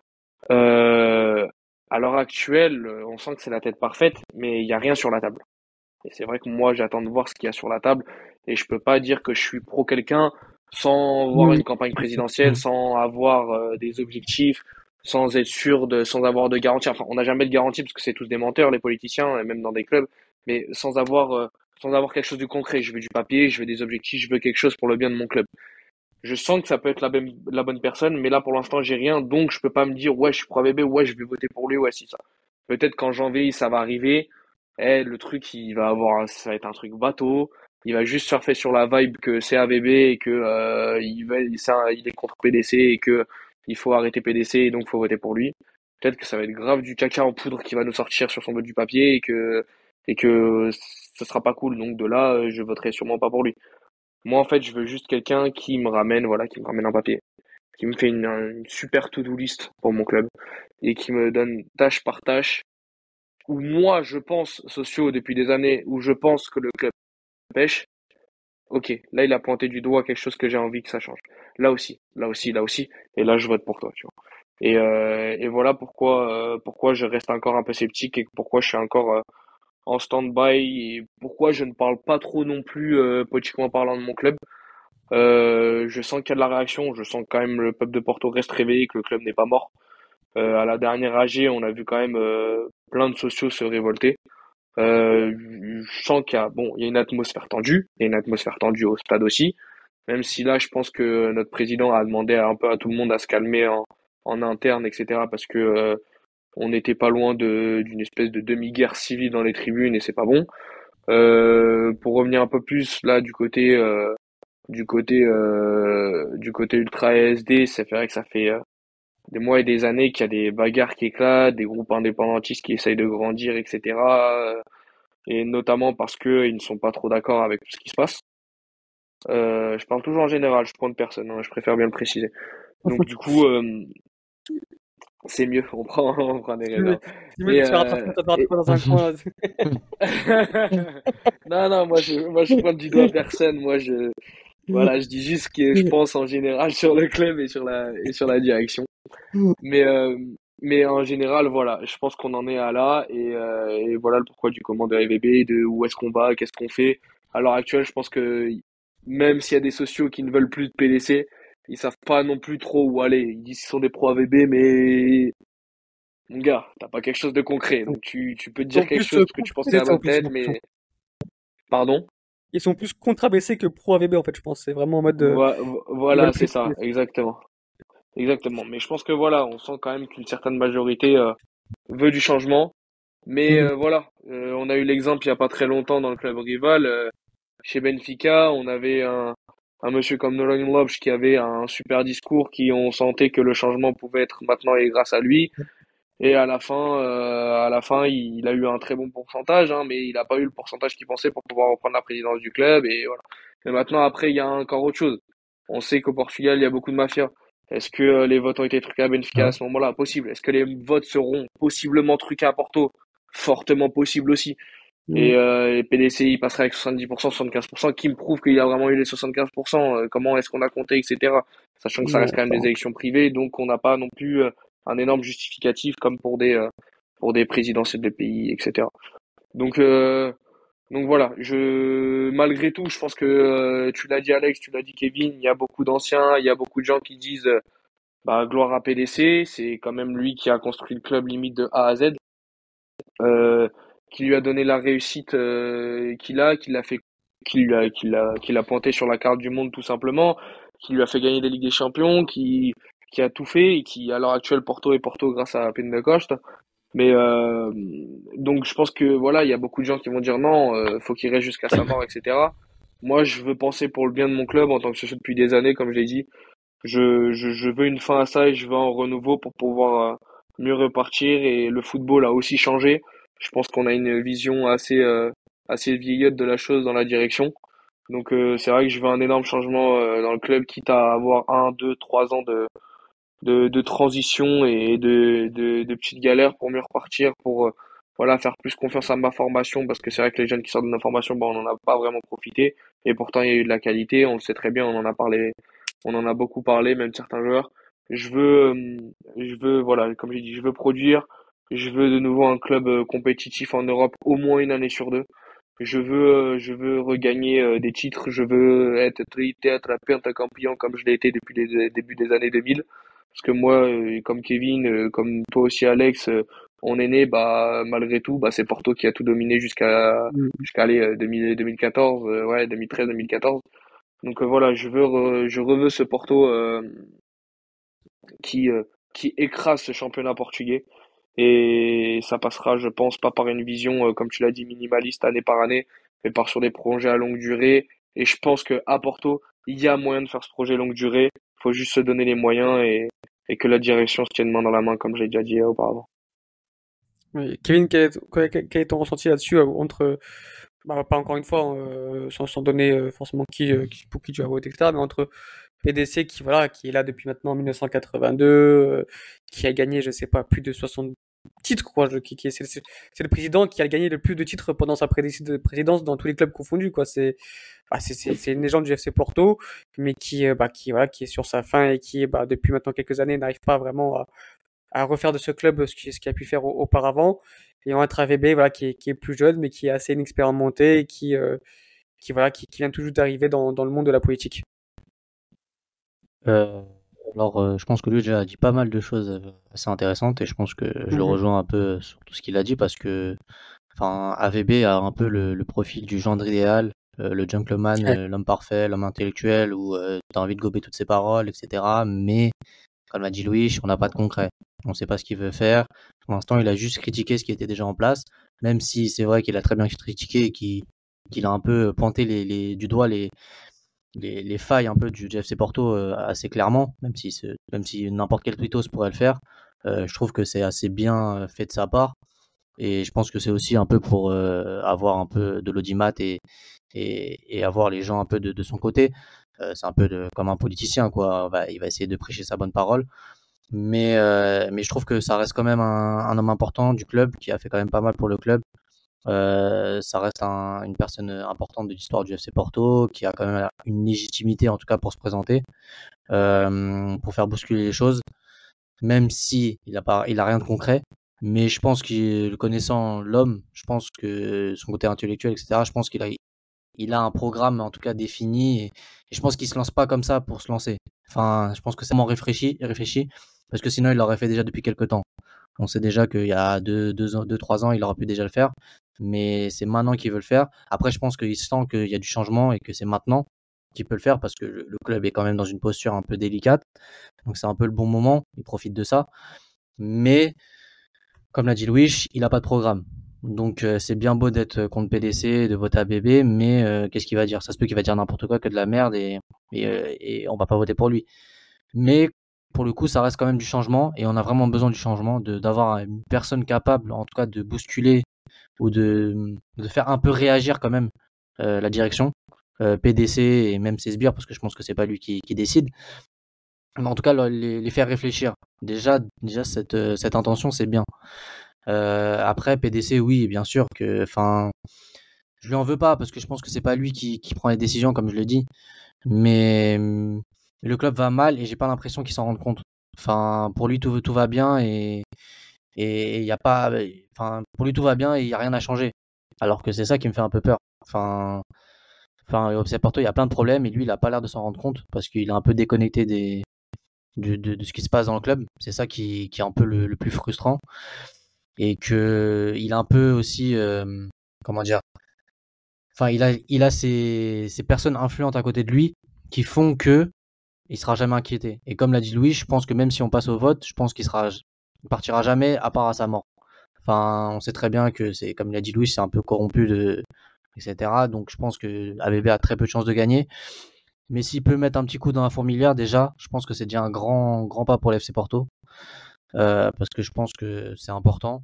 Euh, à l'heure actuelle, euh, on sent que c'est la tête parfaite, mais il n'y a rien sur la table. Et c'est vrai que moi, j'attends de voir ce qu'il y a sur la table. Et je peux pas dire que je suis pro quelqu'un sans voir Mm. une campagne présidentielle, sans avoir euh, des objectifs, sans être sûr de, sans avoir de garantie. Enfin, on n'a jamais de garantie parce que c'est tous des menteurs, les politiciens, et même dans des clubs. Mais sans avoir, euh, sans avoir quelque chose de concret. Je veux du papier, je veux des objectifs, je veux quelque chose pour le bien de mon club. Je sens que ça peut être la, bonne- la bonne personne, mais là, pour l'instant, j'ai rien. Donc, je peux pas me dire, ouais, je suis pro A V B, ouais, je vais voter pour lui, ouais, si ça. Peut-être qu'en janvier, ça va arriver. Eh, le truc, il va avoir, ça va être un truc bateau. Il va juste surfer sur la vibe que c'est A V B et que euh, il va, ça, il est contre P D C et que il faut arrêter P D C et donc faut voter pour lui. Peut-être que ça va être grave du caca en poudre qui va nous sortir sur son bout du papier et que et que ce sera pas cool. Donc de là, euh, je voterai sûrement pas pour lui. Moi, en fait, je veux juste quelqu'un qui me ramène, voilà, qui me ramène un papier, qui me fait une, une super to-do list pour mon club et qui me donne tâche par tâche où moi je pense sociaux depuis des années, où je pense que le club pêche, ok, là il a pointé du doigt quelque chose que j'ai envie que ça change. Là aussi, là aussi, là aussi, et là je vote pour toi, tu vois. Et, euh, et voilà pourquoi, euh, pourquoi je reste encore un peu sceptique et pourquoi je suis encore euh, en stand-by et pourquoi je ne parle pas trop non plus euh, politiquement parlant de mon club. Euh, je sens qu'il y a de la réaction, je sens quand même le peuple de Porto reste réveillé, que le club n'est pas mort. Euh, à la dernière A G, on a vu quand même euh, plein de sociaux se révolter. Euh, je sens qu'il y a, bon, il y a une atmosphère tendue, il y a une atmosphère tendue au stade aussi, même si là, je pense que notre président a demandé un peu à tout le monde à se calmer en, en interne, et cetera, parce que euh, on n'était pas loin de d'une espèce de demi-guerre civile dans les tribunes et c'est pas bon. Euh, pour revenir un peu plus là du côté euh, du côté euh, du côté ultra A S D, c'est vrai que ça fait euh, des mois et des années qu'il y a des bagarres qui éclatent, des groupes indépendantistes qui essayent de grandir, et cetera euh, Et notamment parce que ils ne sont pas trop d'accord avec tout ce qui se passe. Euh, je parle toujours en général, je pointe personne, hein, je préfère bien le préciser. Donc du coup, euh, c'est mieux, on prend, on prend des Si tu veux, réserves. si tu veux Et, te faire attraper euh, ton température et... dans un coin. non, non, moi je, moi je pointe du doigt personne. Moi je, voilà, je dis juste ce que je pense en général sur le club et sur la et sur la direction. Mais euh, mais en général, voilà, je pense qu'on en est à là et, euh, et voilà le pourquoi du comment de R V B, de où est-ce qu'on va, qu'est-ce qu'on fait. À l'heure actuelle, je pense que même s'il y a des socios qui ne veulent plus de P D C, ils savent pas non plus trop où aller. Ils disent qu'ils sont des pros A V B, mais mon gars, t'as pas quelque chose de concret. Donc tu, tu peux te Ils sont dire quelque plus chose euh, parce que tu contre penses que c'est la P D C en bonne plus, j'ai tête, l'impression. mais pardon? Ils sont plus contre A B C que pro A V B en fait, je pense. C'est vraiment en mode. euh, Voi- vo- ils veulent Voilà, plus c'est de ça, P D C. exactement. Exactement. Mais je pense que voilà, on sent quand même qu'une certaine majorité euh, veut du changement. Mais Mhm. euh, voilà, euh, on a eu l'exemple il y a pas très longtemps dans le club rival. euh, chez Benfica, on avait un, un monsieur comme Nolan Lopes qui avait un super discours, qui on sentait que le changement pouvait être maintenant et grâce à lui. Et à la fin, euh, à la fin, il, il a eu un très bon pourcentage, hein, mais il n'a pas eu le pourcentage qu'il pensait pour pouvoir reprendre la présidence du club. Et voilà. Mais maintenant, après, il y a encore autre chose. On sait qu'au Portugal, il y a beaucoup de mafia. Est-ce que euh, les votes ont été truqués à Benfica à Ouais. ce moment-là? Possible. Est-ce que les votes seront possiblement truqués à Porto? Fortement possible aussi. Mhm. Et, euh, et P D C, il passerait avec soixante-dix pour cent, soixante-quinze pour cent, qui me prouve qu'il y a vraiment eu les soixante-quinze pour cent, euh, comment est-ce qu'on a compté, et cetera. Sachant que ça reste Ouais, quand même des enfin, élections privées, donc on n'a pas non plus euh, un énorme justificatif comme pour des euh, pour des présidentielles de pays, et cetera. Donc euh, donc voilà, je malgré tout, je pense que euh, tu l'as dit Alex, tu l'as dit Kevin, il y a beaucoup d'anciens, il y a beaucoup de gens qui disent euh, bah gloire à P D C, c'est quand même lui qui a construit le club limite de A à Z, euh, qui lui a donné la réussite euh, qu'il a, qui l'a fait, qui lui a, qui l'a, qui l'a pointé sur la carte du monde tout simplement, qui lui a fait gagner des Ligues des Champions, qui, qui a tout fait et qui à l'heure actuelle Porto est Porto grâce à Pentecoste. Mais euh, donc je pense que voilà, il y a beaucoup de gens qui vont dire non, euh, faut qu'il reste jusqu'à sa mort, et cetera. Moi, je veux penser pour le bien de mon club en tant que socio depuis des années, comme je l'ai dit. Je, je, je veux une fin à ça et je veux un renouveau pour pouvoir euh, mieux repartir. Et le football a aussi changé. Je pense qu'on a une vision assez, euh, assez vieillotte de la chose dans la direction. Donc euh, c'est vrai que je veux un énorme changement euh, dans le club, quitte à avoir un, deux, trois ans de, de, de transition et de, de, de petites galères pour mieux repartir, pour euh, voilà, faire plus confiance à ma formation, parce que c'est vrai que les jeunes qui sortent de notre formation, bah, on n'en a pas vraiment profité. Et pourtant, il y a eu de la qualité, on le sait très bien, on en a parlé, on en a beaucoup parlé, même certains joueurs. Je veux, euh, je veux, voilà, comme j'ai dit, je veux produire. Je veux de nouveau un club euh, compétitif en Europe au moins une année sur deux. Je veux, euh, je veux regagner euh, des titres. Je veux être triplé, pentacampion comme je l'ai été depuis les débuts des années deux mille. Parce que moi, euh, comme Kevin, euh, comme toi aussi Alex, euh, on est né, bah malgré tout, bah c'est Porto qui a tout dominé jusqu'à mhm. jusqu'à aller euh, deux mille, deux mille quatorze, euh, ouais deux mille treize, deux mille quatorze. Donc euh, voilà, je veux, re- je reveux ce Porto euh, qui euh, qui écrase ce championnat portugais. Et ça passera, je pense, pas par une vision, euh, comme tu l'as dit, minimaliste année par année, mais par sur des projets à longue durée. Et je pense que à Porto, il y a moyen de faire ce projet longue durée. Il faut juste se donner les moyens et, et que la direction se tienne main dans la main, comme j'ai déjà dit euh, auparavant. Oui. Kevin, quel est, quel est- quel est ton ressenti là-dessus euh, entre, bah, pas encore une fois, euh, sans, sans donner euh, forcément qui, euh, qui- pour qui tu vas voter, et cetera, mais entre P D C qui, voilà, qui est là depuis maintenant mille neuf cent quatre-vingt-deux, euh, qui a gagné, je sais pas, plus de soixante titres, quoi, je- qui, qui est, c'est, c'est- c'est le président qui a gagné le plus de titres pendant sa prédé- présidence dans tous les clubs confondus, quoi. C'est, bah, c'est, c'est, c'est une légende du F C Porto, mais qui, euh, bah, qui, voilà, qui est sur sa fin et qui, bah, depuis maintenant quelques années, n'arrive pas vraiment à, à refaire de ce club ce qu'il ce qu'il a pu faire au- auparavant. Et on a un A V B, voilà, qui est, qui est plus jeune, mais qui est assez inexpérimenté et qui, euh, qui, voilà, qui, qui vient tout juste d'arriver dans, dans le monde de la politique. Euh, alors, euh, je pense que lui déjà a dit pas mal de choses euh, assez intéressantes et je pense que je le Mhm. rejoins un peu sur tout ce qu'il a dit parce que, enfin, A V B a un peu le, le profil du gendre idéal, euh, le gentleman, Ouais. euh, l'homme parfait, l'homme intellectuel où euh, tu as envie de gober toutes ses paroles, et cetera. Mais, comme l'a dit Louis, on n'a pas de concret. On ne sait pas ce qu'il veut faire. Pour l'instant, il a juste critiqué ce qui était déjà en place. même si c'est vrai qu'il a très bien critiqué et qu'il qu'il a un peu pointé les, les, du doigt les, les, les failles un peu du, du F C Porto euh, assez clairement, même si, c'est- même si n'importe quel tweetos pourrait le faire. Euh, je trouve que c'est assez bien fait de sa part. Et je pense que c'est aussi un peu pour euh, avoir un peu de l'audimat et, et, et avoir les gens un peu de, de son côté. Euh, c'est un peu de, comme un politicien, quoi. Va- il va essayer de prêcher sa bonne parole. Mais, euh, mais je trouve que ça reste quand même un, un homme important du club qui a fait quand même pas mal pour le club. Euh, ça reste un- une personne importante de l'histoire du F C Porto qui a quand même une légitimité en tout cas pour se présenter, euh, pour faire bousculer les choses, même si il a pas, il a rien de concret. Mais je pense qu'il, connaissant l'homme, je pense que son côté intellectuel, et cetera, je pense qu'il a, il a un programme en tout cas défini et, et je pense qu'il se lance pas comme ça pour se lancer. Enfin, je pense que c'est vraiment réfléchi, réfléchi parce que sinon il l'aurait fait déjà depuis quelques temps. On sait déjà qu'il y a deux, deux, ans- deux, trois ans, il aurait pu déjà le faire, mais c'est maintenant qu'il veut le faire. Après, je pense qu'il sent qu'il y a du changement et que c'est maintenant qu'il peut le faire parce que le, le club est quand même dans une posture un peu délicate. Donc c'est un peu le bon moment, il profite de ça. Mais comme l'a dit Louis, il n'a pas de programme. Donc euh, c'est bien beau d'être contre P D C, de voter à bébé, mais euh, qu'est-ce qu'il va dire? Ça se peut qu'il va dire n'importe quoi, que de la merde, et, et, euh, et on va pas voter pour lui. Mais pour le coup, ça reste quand même du changement, et on a vraiment besoin du changement, de d'avoir une personne capable, en tout cas, de bousculer ou de, de faire un peu réagir quand même euh, la direction, euh, P D C et même ses sbires, parce que je pense que c'est pas lui qui, qui décide. Mais en tout cas, les, les faire réfléchir. Déjà, déjà cette, euh, cette intention, c'est bien. Euh, après, P D C, oui, bien sûr que, enfin, je lui en veux pas parce que je pense que c'est pas lui qui, qui prend les décisions, comme je le dis. Mais hum, le club va mal et j'ai pas l'impression qu'il s'en rende compte. Enfin, pour lui, tout, tout va bien et et il y a pas, enfin, pour lui, tout va bien et il y a rien à changer. Alors que c'est ça qui me fait un peu peur. Enfin, enfin, au F C Porto, il y a plein de problèmes et lui, il a pas l'air de s'en rendre compte parce qu'il est un peu déconnecté des, de, de, de ce qui se passe dans le club. C'est ça qui, qui est un peu le, le plus frustrant. Et que il a un peu aussi, euh, comment dire, enfin, il a, il a ces, ces personnes influentes à côté de lui qui font que il sera jamais inquiété. Et comme l'a dit Louis, je pense que même si on passe au vote, je pense qu'il sera, il partira jamais à part à sa mort. Enfin, on sait très bien que c'est, comme l'a dit Louis, c'est un peu corrompu de, et cetera. Donc je pense que A B B a très peu de chances de gagner. Mais s'il peut mettre un petit coup dans la fourmilière, déjà, je pense que c'est déjà un grand, grand pas pour l'F C Porto. Euh, parce que je pense que c'est important.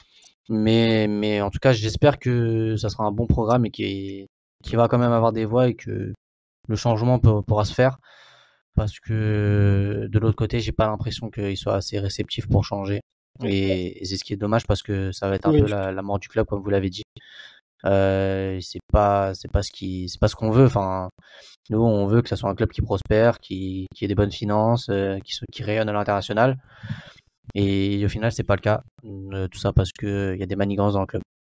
Mais, mais en tout cas, j'espère que ça sera un bon programme et qui, qui va quand même avoir des voix et que le changement peut- pourra se faire. Parce que de l'autre côté, j'ai pas l'impression qu'il soit assez réceptif pour changer. Et, et c'est ce qui est dommage parce que ça va être un Oui, peu la, la mort du club, comme vous l'avez dit. Euh, c'est pas, c'est pas ce qui, c'est pas ce qu'on veut. Enfin, nous, on veut que ça soit un club qui prospère, qui, qui ait des bonnes finances, euh, qui, se- qui rayonne à l'international. Et au final, c'est pas le cas. Euh, tout ça parce que il y a des manigances dans le club.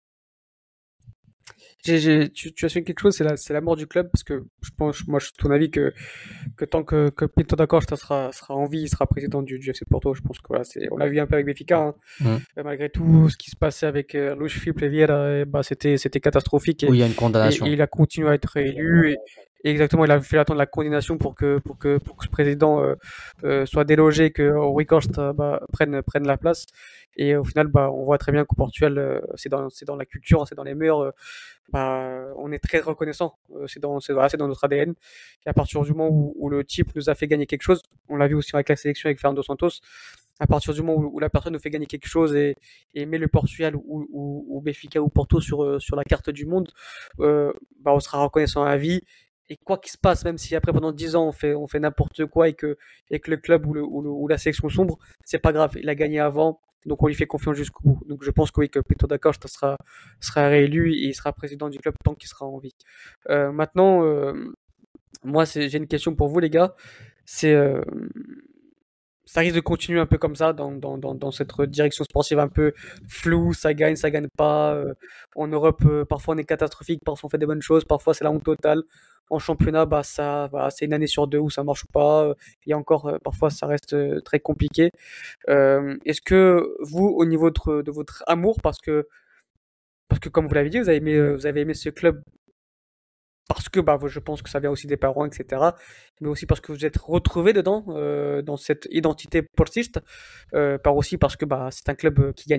J'ai, j'ai- tu, tu as su quelque chose, c'est la, c'est la mort du club, parce que je pense, moi, je suis de ton avis que, que tant que, que Pinto da Costa sera, sera en vie, il sera président du, du F C Porto, je pense que voilà, c'est, on l'a vu un peu avec Benfica, hein. Mm. Euh, malgré tout ce qui se passait avec euh, Luis Filipe Vieira, eh, bah, c'était, c'était catastrophique et, Oui, il y a une et, et condamnation. il a continué à être réélu et, et exactement, il a fait attendre la condamnation pour que, pour que, pour que ce président euh, euh, soit délogé, que Rui Costa bah, prenne, prenne la place. Et au final, bah, on voit très bien qu'au Portugal, euh, c'est dans, c'est dans la culture, c'est dans les mœurs. Euh, bah, on est très reconnaissant. Euh, c'est dans, c'est, voilà, c'est dans notre A D N. Et à partir du moment où, où le type nous a fait gagner quelque chose, on l'a vu aussi avec la sélection avec Fernando Santos, à partir du moment où, où la personne nous fait gagner quelque chose et, et met le Portugal ou, ou, ou Benfica ou Porto sur, euh, sur la carte du monde, euh, bah, on sera reconnaissant à vie. Et quoi qu'il se passe, même si après pendant dix ans on fait, on fait n'importe quoi et que, et que le club ou, le, ou, le, ou la sélection sombre, c'est pas grave, il a gagné avant, donc on lui fait confiance jusqu'au bout. Donc je pense que oui, que Pinto da Costa sera, sera réélu et il sera président du club tant qu'il sera en vie. Euh, maintenant, euh, moi c'est, j'ai une question pour vous les gars. C'est euh, ça risque de continuer un peu comme ça dans, dans, dans, dans cette direction sportive un peu floue, ça gagne, ça gagne pas. Euh, en Europe, euh, parfois on est catastrophique, parfois on fait des bonnes choses, parfois c'est la honte totale. En championnat, bah ça, voilà, c'est une année sur deux où ça marche pas. Et encore, euh, parfois ça reste euh, très compliqué. Euh, est-ce que vous, au niveau de, de votre amour, parce que parce que comme vous l'avez dit, vous avez aimé, euh, vous avez aimé ce club parce que bah, je pense que ça vient aussi des parents, et cetera. Mais aussi parce que vous êtes retrouvé dedans, euh, dans cette identité portiste, euh, par aussi parce que bah, c'est un club euh, qui gagnait.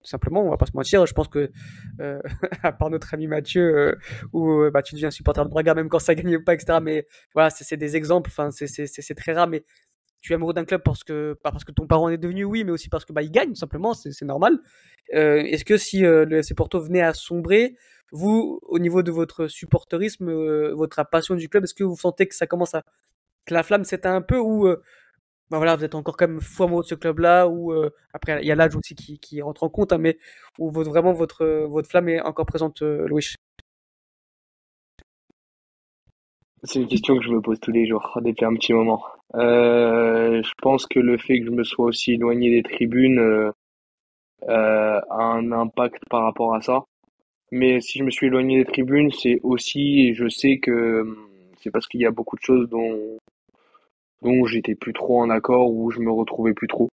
tout simplement, on va pas se mentir. Je pense que, euh, à part notre ami Mathieu, euh, où euh, bah, tu deviens supporter de Braga même quand ça gagne pas, et cetera. Mais voilà, c'est c'est des exemples. Enfin, c'est c'est c'est c'est très rare. Mais tu es amoureux d'un club parce que pas parce que ton parent en est devenu, oui, mais aussi parce que bah il gagne tout simplement. C'est c'est normal. Euh, Est-ce que si euh, le F C Porto venait à sombrer, vous, au niveau de votre supporterisme, euh, votre passion du club, est-ce que vous sentez que ça commence à que la flamme s'éteint un peu ou euh, bah voilà, vous êtes encore quand même fou amoureux de ce club-là ou euh, après il y a l'âge aussi qui, qui rentre en compte, hein, mais où votre, vraiment votre euh, votre flamme est encore présente, euh, Louis. C'est une question que je me pose tous les jours depuis un petit moment. Euh, je pense que le fait que je me sois aussi éloigné des tribunes euh, euh, a un impact par rapport à ça. Mais si je me suis éloigné des tribunes, c'est aussi, et je sais que hum, c'est parce qu'il y a beaucoup de choses dont dont j'étais plus trop en accord, ou je me retrouvais plus trop.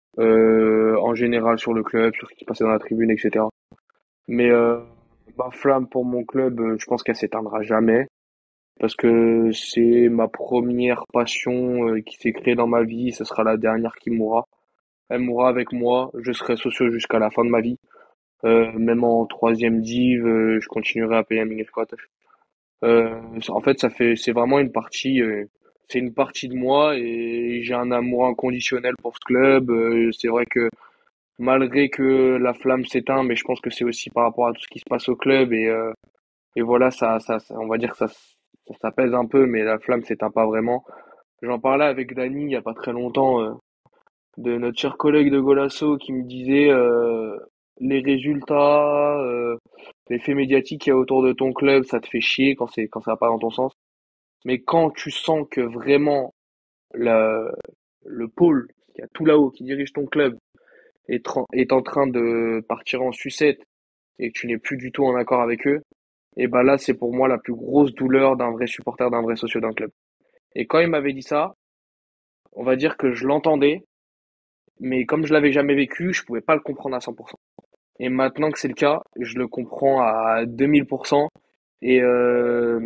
Euh, en général sur le club, sur ce qui se passait dans la tribune, et cetera. Mais euh, ma flamme pour mon club, euh, je pense qu'elle s'éteindra jamais. Parce que c'est ma première passion euh, qui s'est créée dans ma vie, ce sera la dernière qui mourra. Elle mourra avec moi, je serai socio jusqu'à la fin de ma vie. Euh, même en troisième div, euh, je continuerai à payer un minute squat. Euh, en fait, ça fait, c'est vraiment une partie, euh, c'est une partie de moi et j'ai un amour inconditionnel pour ce club. Euh, c'est vrai que malgré que la flamme s'éteint, mais je pense que c'est aussi par rapport à tout ce qui se passe au club et euh, et voilà, ça, ça, ça- on va dire que ça, ça, ça pèse un peu, mais la flamme s'éteint pas vraiment. J'en parlais avec Dany il y a pas très longtemps, euh, de notre cher collègue de Golasso qui me disait euh, les résultats, euh, l'effet médiatique qu'il y a autour de ton club, ça te fait chier quand c'est quand ça va pas dans ton sens. Mais quand tu sens que vraiment la, le pôle qui a tout là-haut, qui dirige ton club, est, tra- est en train de partir en sucette et que tu n'es plus du tout en accord avec eux, et ben là, c'est pour moi la plus grosse douleur d'un vrai supporter, d'un vrai socio d'un club. Et quand il m'avait dit ça, on va dire que je l'entendais, mais comme je l'avais jamais vécu, je pouvais pas le comprendre à cent pour cent. Et maintenant que c'est le cas, je le comprends à deux mille pour cent. Et euh,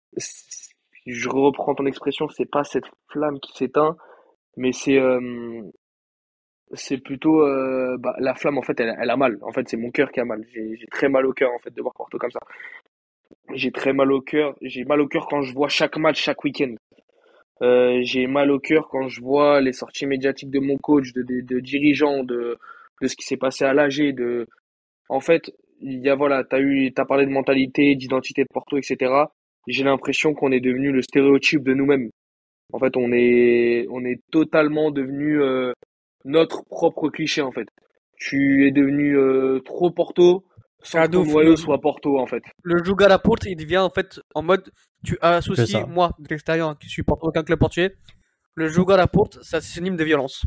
c- je reprends ton expression, c'est pas cette flamme qui s'éteint, mais c'est euh, c'est plutôt euh, bah, la flamme en fait, elle, elle a mal. En fait, c'est mon cœur qui a mal. J'ai j'ai très mal au cœur en fait de voir Porto comme ça. J'ai très mal au cœur. J'ai mal au cœur quand je vois chaque match, chaque week-end. Euh, j'ai mal au cœur quand je vois les sorties médiatiques de mon coach, de, de, de dirigeants, de, de ce qui s'est passé à l'A G, de, en fait, il y a, voilà, t'as eu, t'as parlé de mentalité, d'identité de Porto, et cetera. J'ai l'impression qu'on est devenu le stéréotype de nous-mêmes. En fait, on est, on est totalement devenu, euh, notre propre cliché, en fait. Tu es devenu, euh, trop Porto sans Ah, que de ton ouf. noyau Le, soit Porto, en fait. le Jouga à la porte, il devient en fait en mode tu C'est associes ça. moi de l'extérieur hein, qui supporte aucun club portugais. Le Jouga à la porte, ça c'est synonyme de violence.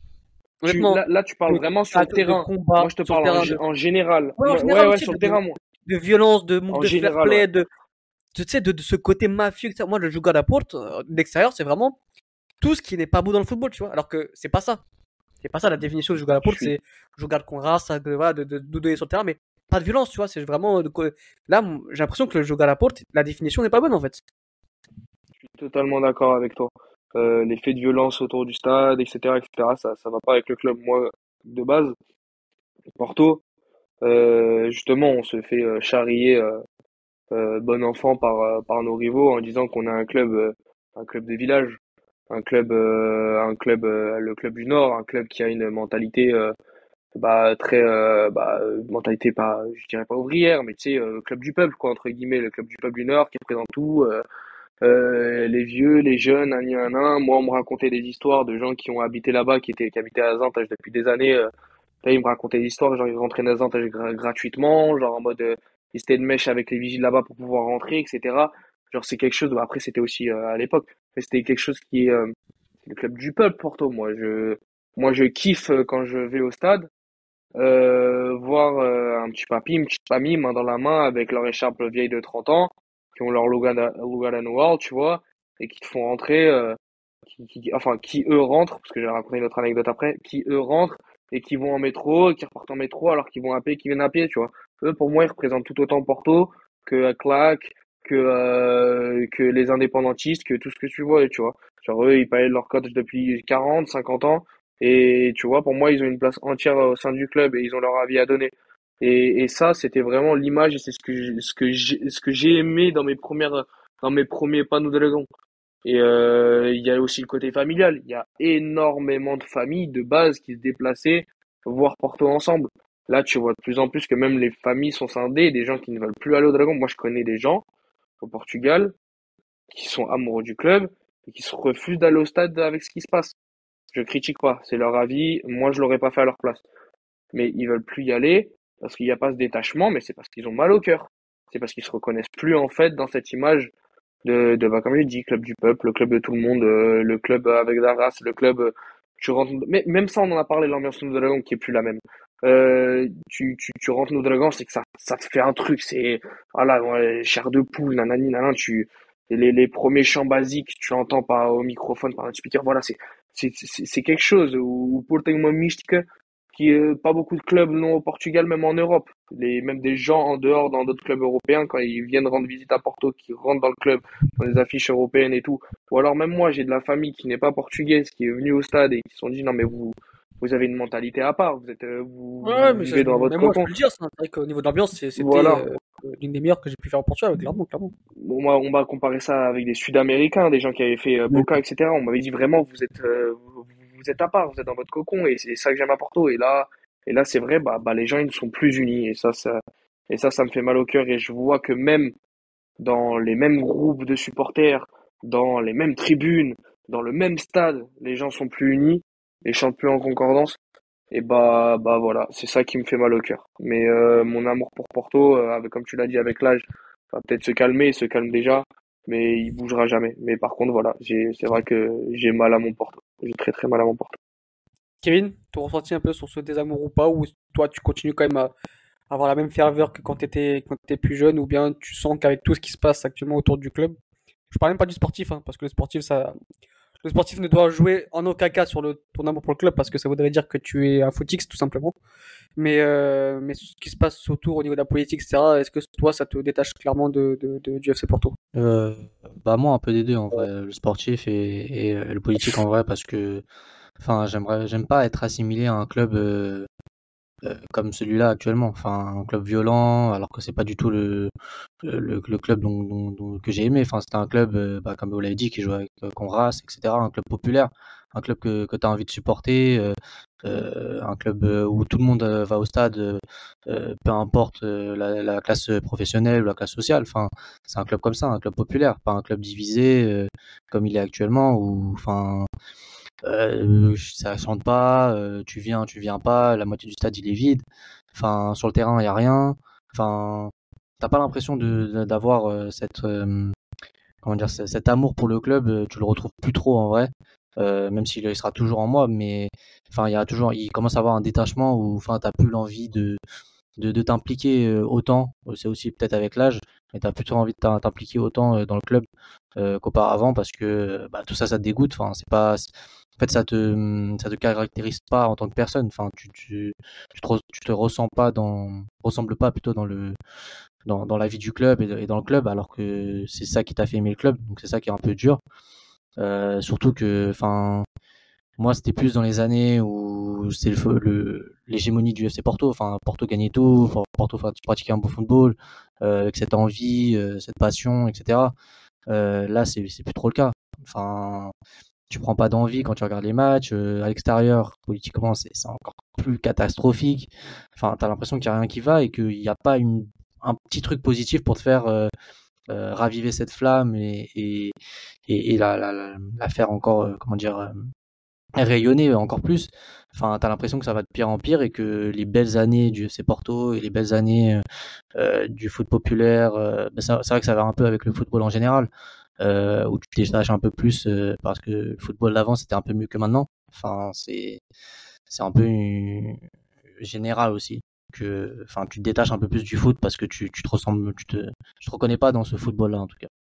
Tu, Honnêtement, là, là, tu parles de vraiment sur le contact, de terrain. combat Moi, je te sur le parle en, terrain, gé- de en général. ouais, en Moi, ouais, général ouais, aussi sur de, le de, terrain, moi. de violence, de manque En de fair général, ouais. play, de tu sais de, de ce côté mafieux. et cetera. Moi, le Jouga à la porte, euh, de l'extérieur, c'est vraiment tout ce qui n'est pas beau dans le football, tu vois. Alors que c'est pas ça. C'est pas ça la définition de jouer à la Je porte, suis c'est jouer qu'on race, de, voilà, de, de, de donner sur le terrain, mais pas de violence, tu vois. C'est vraiment. De, là, j'ai l'impression que le jouer à la porte, la définition n'est pas bonne en fait. totalement d'accord avec toi. Euh, les faits de violence autour du stade, et cetera, et cetera, ça, ça va pas avec le club. Moi, de base, Porto, euh, justement, on se fait euh, charrier euh, euh, bon enfant par, euh, par nos rivaux en disant qu'on a un club, euh, un club de village, un club, euh, un club, euh, le club du Nord, un club qui a une mentalité euh, bah, très, euh, bah, euh, mentalité pas, je dirais pas ouvrière, mais tu sais, euh, club du peuple, quoi, entre guillemets, le club du peuple du Nord qui représente tout. Euh, euh, les vieux, les jeunes, un, un, un. Moi, on me racontait des histoires de gens qui ont habité là-bas, qui étaient, qui habitaient à Zantage depuis des années. Euh, là, ils me racontaient des histoires, genre, ils rentraient dans Zantage gra- gratuitement, genre, en mode, euh, ils étaient de mèche avec les vigiles là-bas pour pouvoir rentrer, et cetera. Genre, c'est quelque chose, bah, après, c'était aussi euh, à l'époque, mais c'était quelque chose qui est, euh, c'est le club du peuple, Porto. Moi, je, moi, je kiffe euh, quand je vais au stade, euh, voir euh, un petit papy, une petite mamie, main dans la main, avec leur écharpe vieille de trente ans, qui ont leur Lugano Lugano World, tu vois, et qui te font rentrer, euh, qui, qui- enfin, qui eux rentrent, parce que j'ai raconté une autre anecdote après, qui eux rentrent et qui vont en métro, qui repartent en métro, alors qu'ils vont à pied, qui viennent à pied, tu vois. Eux, pour moi, ils représentent tout autant Porto que Claque, que, euh, que les indépendantistes, que tout ce que tu vois, tu vois. Genre, eux, ils payent leur cote depuis quarante, cinquante ans. Et tu vois, pour moi, ils ont une place entière au sein du club et ils ont leur avis à donner. Et, et ça, c'était vraiment l'image et c'est ce que j'ai, ce que j'ai, ce que j'ai aimé dans mes premières, dans mes premiers panneaux de Dragon. Et euh, il y a aussi le côté familial. Il y a énormément de familles de base qui se déplaçaient voir Porto ensemble. Là, tu vois de plus en plus que même les familles sont scindées, des gens qui ne veulent plus aller au Dragon. Moi, je connais des gens au Portugal qui sont amoureux du club et qui se refusent d'aller au stade avec ce qui se passe. Je critique pas, c'est leur avis. Moi, je l'aurais pas fait à leur place. Mais ils veulent plus y aller parce qu'il n'y a pas ce détachement, mais c'est parce qu'ils ont mal au cœur. C'est parce qu'ils se reconnaissent plus en fait dans cette image de, de bah, comme j'ai dit, club du peuple, le club de tout le monde, euh, le club avec la race, le club. euh, tu rentres, mais même ça, on en a parlé, l'ambiance de Dragon qui est plus la même. Euh, tu, tu, tu rentres nous Dragon, c'est que ça, ça te fait un truc, c'est voilà, ouais, chair de poule, nanani, nanan, tu les, les premiers chants basiques, tu l'entends pas au microphone, par un speaker, voilà, c'est c'est c'est c'est quelque chose. Ou pour uma mística qui est pas beaucoup de clubs l'ont au Portugal, même en Europe. Les, même des gens en dehors dans d'autres clubs européens, quand ils viennent rendre visite à Porto, qui rentrent dans le club, dans les affiches européennes et tout. Ou alors même moi, j'ai de la famille qui n'est pas portugaise, qui est venue au stade et qui se sont dit, non mais vous, vous avez une mentalité à part, vous êtes, euh, vous, Ouais, ouais, vous mais ça, vivez je- dans votre même moi, je cocon. peux le dire, ça. C'est vrai qu'au niveau de l'ambiance, c'est- c'était Voilà. euh, l'une des meilleures que j'ai pu faire en Portugal, clairement, clairement. On m'a, on m'a comparé ça avec des Sud-Américains, des gens qui avaient fait euh, Mm. Boca, et cetera. On m'avait dit vraiment, vous êtes, euh, vous, vous êtes à part, vous êtes dans votre cocon, et c'est ça que j'aime à Porto. Et là, et là, c'est vrai, bah, bah, les gens, ils ne sont plus unis, et ça, ça, et ça, ça me fait mal au cœur, et je vois que même dans les mêmes groupes de supporters, dans les mêmes tribunes, dans le même stade, les gens sont plus unis, et chantent plus en concordance. Et bah, bah voilà, c'est ça qui me fait mal au cœur. Mais euh, mon amour pour Porto, euh, avec, comme tu l'as dit, avec l'âge, va peut-être se calmer, il se calme déjà, mais il bougera jamais. Mais par contre, voilà, j'ai, c'est vrai que j'ai mal à mon Porto. J'ai très très mal à mon Porto. Kevin, ton ressenti un peu sur ce désamour ou pas, ou toi, tu continues quand même à avoir la même ferveur que quand tu étais, quand t'étais plus jeune, ou bien tu sens qu'avec tout ce qui se passe actuellement autour du club, je parle même pas du sportif, hein, parce que le sportif, ça, le sportif ne doit jouer en aucun cas sur le, ton amour pour le club, parce que ça voudrait dire que tu es un footix, tout simplement. Mais, euh, mais ce qui se passe autour au niveau de la politique, et cetera, est-ce que toi, ça te détache clairement de, de, de- du F C Porto? Euh, Bah moi un peu des deux en vrai, le sportif et, et euh, le politique en vrai parce que enfin j'aimerais j'aime pas être assimilé à un club euh, euh, comme celui-là actuellement, enfin un club violent alors que c'est pas du tout le le, le- le club dont, dont- dont- que j'ai aimé, enfin c'était un club euh, bah, comme vous l'avez dit qui jouait avec euh, Conras, et cetera, un club populaire, un club que, que tu as envie de supporter, euh, euh, un club euh, où tout le monde euh, va au stade, euh, euh, peu importe euh, la, la classe professionnelle ou la classe sociale, enfin c'est un club comme ça, un club populaire, pas un club divisé euh, comme il est actuellement où enfin euh, ça chante pas, euh, tu viens, tu viens pas, la moitié du stade il est vide. Enfin, sur le terrain il y a rien. Enfin, t'as pas l'impression de de- d'avoir euh, cette euh, comment dire ce- cet amour pour le club. euh, Tu le retrouves plus trop en vrai. Euh, même s'il il sera toujours en moi, mais enfin il y a toujours, il commence à avoir un détachement où enfin t'as plus l'envie de de, de t'impliquer euh, autant. Euh, C'est aussi peut-être avec l'âge, mais t'as plutôt envie de t'im- t'impliquer autant euh, dans le club euh, qu'auparavant parce que euh, bah, tout ça, ça te dégoûte. Enfin, c'est pas, c'est- en fait, ça te, ça te caractérise pas en tant que personne. Enfin, tu, tu, tu te, re- tu te ressens pas dans, ressembles pas plutôt dans le, dans, dans la vie du club et, et dans le club, alors que c'est ça qui t'a fait aimer le club. Donc c'est ça qui est un peu dur. Euh, surtout que, enfin, moi, c'était plus dans les années où c'est le, le- l'hégémonie du F C Porto. Enfin, Porto gagnait tout, Porto pratiquait un beau football, euh, avec cette envie, euh, cette passion, et cetera. Euh, là, c'est, c'est plus trop le cas. Enfin, tu prends pas d'envie quand tu regardes les matchs. Euh, à l'extérieur, politiquement, c'est, c'est encore plus catastrophique. Enfin, t'as l'impression qu'il y a rien qui va et qu'il n'y a pas une, un petit truc positif pour te faire euh, euh, raviver cette flamme et, et, et, et la, la, la, la faire encore, euh, comment dire, euh, rayonner encore plus. Enfin, t'as l'impression que ça va de pire en pire et que les belles années du F C Porto et les belles années euh, du foot populaire, euh, ben ça- c'est vrai que ça va un peu avec le football en général, euh, où tu te détaches un peu plus euh, parce que le football d'avant c'était un peu mieux que maintenant. Enfin, c'est c'est un peu une- général aussi que, enfin, tu te détaches un peu plus du foot parce que tu, tu te ressembles, tu te, je te reconnais pas dans ce football-là en tout cas.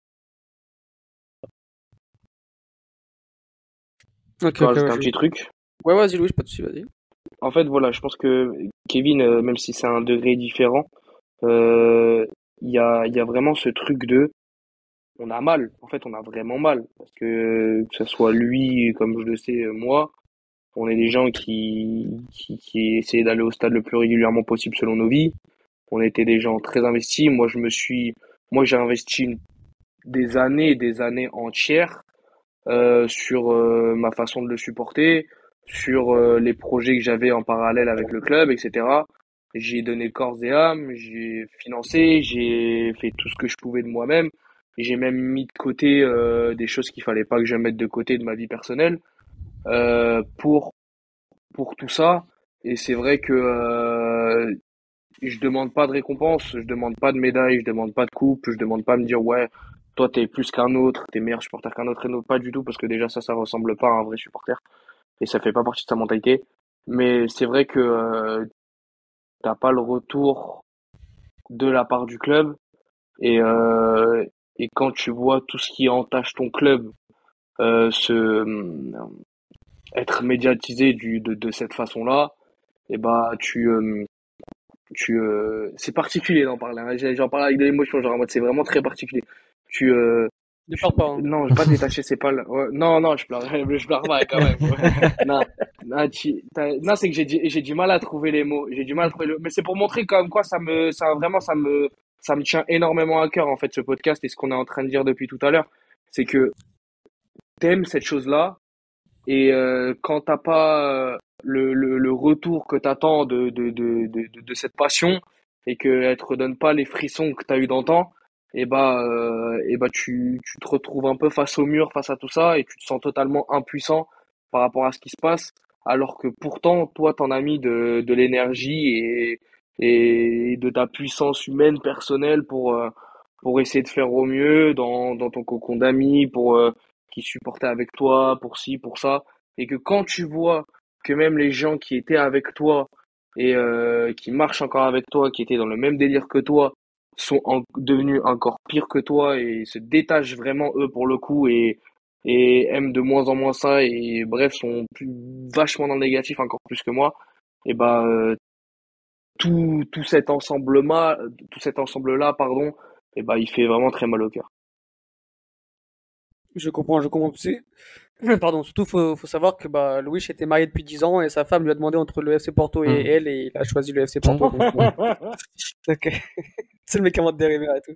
Je Ok, peux ok, ouais, rajouter un je- petit truc. ouais, vas-y, Louis, pas de soucis, vas-y. En fait, voilà, je pense que Kevin, euh, même si c'est un degré différent, euh, il y a, il y a vraiment ce truc de, on a mal. En fait, on a vraiment mal parce que que ce soit lui, comme je le sais, euh, moi. On est des gens qui, qui, qui essayaient d'aller au stade le plus régulièrement possible selon nos vies. On était des gens très investis. Moi, je me suis, moi, j'ai investi une- des années et des années entières euh, sur euh, ma façon de le supporter, sur euh, les projets que j'avais en parallèle avec le club, et cetera. J'ai donné corps et âme, j'ai financé, j'ai fait tout ce que je pouvais de moi-même. J'ai même mis de côté euh, des choses qu'il fallait pas que je mette de côté de ma vie personnelle euh, pour pour tout ça. Et c'est vrai que euh, je demande pas de récompense, je demande pas de médaille, je demande pas de coupe, je demande pas à me dire ouais, toi t'es plus qu'un autre, t'es meilleur supporter qu'un autre et non pas du tout parce que déjà ça ça ressemble pas à un vrai supporter et ça fait pas partie de sa mentalité. Mais c'est vrai que euh, t'as pas le retour de la part du club et euh, et quand tu vois tout ce qui entache ton club euh, se euh, être médiatisé du de, de cette façon-là, et bah tu euh, tu euh, c'est particulier d'en parler, hein. J'ai- J'en parle avec de l'émotion, genre en mode c'est vraiment très particulier. Tu euh, Ne tu- pleure pas, hein. non, pas détaché, c'est pas le... ouais, non non, je pleure je pleure pas quand même. Ouais. Non, non, tu- t'as- non, c'est que j'ai du- j'ai du mal à trouver les mots, j'ai du mal à trouver le mais c'est pour montrer quand même quoi ça me ça vraiment ça me ça me tient énormément à cœur en fait ce podcast et ce qu'on est en train de dire depuis tout à l'heure, c'est que t'aimes cette chose-là et euh, quand t'as pas euh, le, le, le retour que t'attends de, de, de, de, de, de cette passion et qu'elle te redonne pas les frissons que t'as eu d'antan, et bah, euh, et bah tu, tu te retrouves un peu face au mur, face à tout ça, et tu te sens totalement impuissant par rapport à ce qui se passe, alors que pourtant, toi, t'en as mis de, de l'énergie et, et de ta puissance humaine personnelle pour, euh, pour essayer de faire au mieux dans, dans ton cocon d'amis, pour, euh, qui supportaient avec toi, pour ci, pour ça, et que quand tu vois que même les gens qui étaient avec toi et euh, qui marchent encore avec toi, qui étaient dans le même délire que toi, sont en- devenus encore pires que toi et se détachent vraiment eux pour le coup et et aiment de moins en moins ça et bref sont plus vachement dans le négatif encore plus que moi. Et bah euh, tout tout cet ensemble là, tout cet ensemble là, pardon, et bah il fait vraiment très mal au cœur. Je comprends, je comprends. C'est- Pardon, surtout faut, faut savoir que bah, Louis était marié depuis dix ans et sa femme lui a demandé entre le F C Porto et Hmm. elle et il a choisi le F C Hmm. Porto. Donc, euh, ok. C'est le mec qui invente des rumeurs et tout.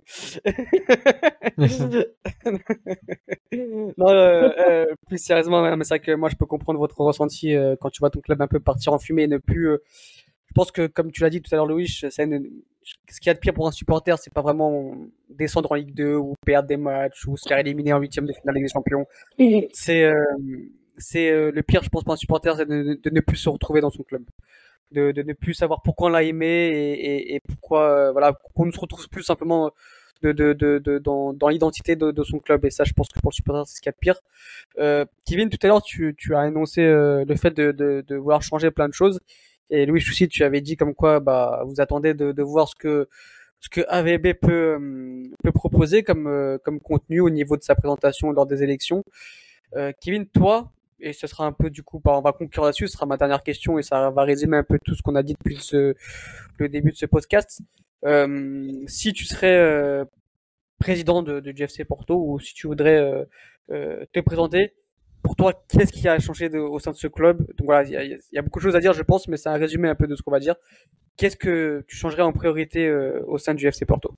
Non, euh, euh, plus sérieusement, ouais, mais c'est vrai que moi je peux comprendre votre ressenti euh, quand tu vois ton club un peu partir en fumée et ne plus. euh, Je pense que comme tu l'as dit tout à l'heure, Louis, c'est une- ce qu'il y a de pire pour un supporter, c'est pas vraiment descendre en Ligue deux ou perdre des matchs ou se faire éliminer en huitième de finale Ligue des Champions. C'est euh, c'est euh, le pire, je pense, pour un supporter, c'est de, de ne plus se retrouver dans son club, de, de ne plus savoir pourquoi on l'a aimé et, et, et pourquoi, euh, voilà, qu'on ne se retrouve plus simplement de, de, de, de- dans, dans l'identité de, de son club. Et ça, je pense que pour le supporter, c'est ce qu'il y a de pire. Euh, Kevin, tout à l'heure, tu, tu as énoncé euh, le fait de, de, de vouloir changer plein de choses. Et Louis aussi, tu avais dit comme quoi, bah, vous attendez de, de voir ce que ce que A V B peut euh, peut proposer comme euh, comme contenu au niveau de sa présentation lors des élections. Euh, Kevin, toi, et ce sera un peu du coup, bah, on va conclure là-dessus, ce sera ma dernière question et ça va résumer un peu tout ce qu'on a dit depuis ce, le début de ce podcast. Euh, si tu serais euh, président de, de du F C Porto ou si tu voudrais euh, euh, te présenter, pour toi, qu'est-ce qui a changé de- au sein de ce club? Donc voilà, il y a, il y a beaucoup de choses à dire, je pense, mais c'est un résumé un peu de ce qu'on va dire. Qu'est-ce que tu changerais en priorité euh, au sein du F C Porto?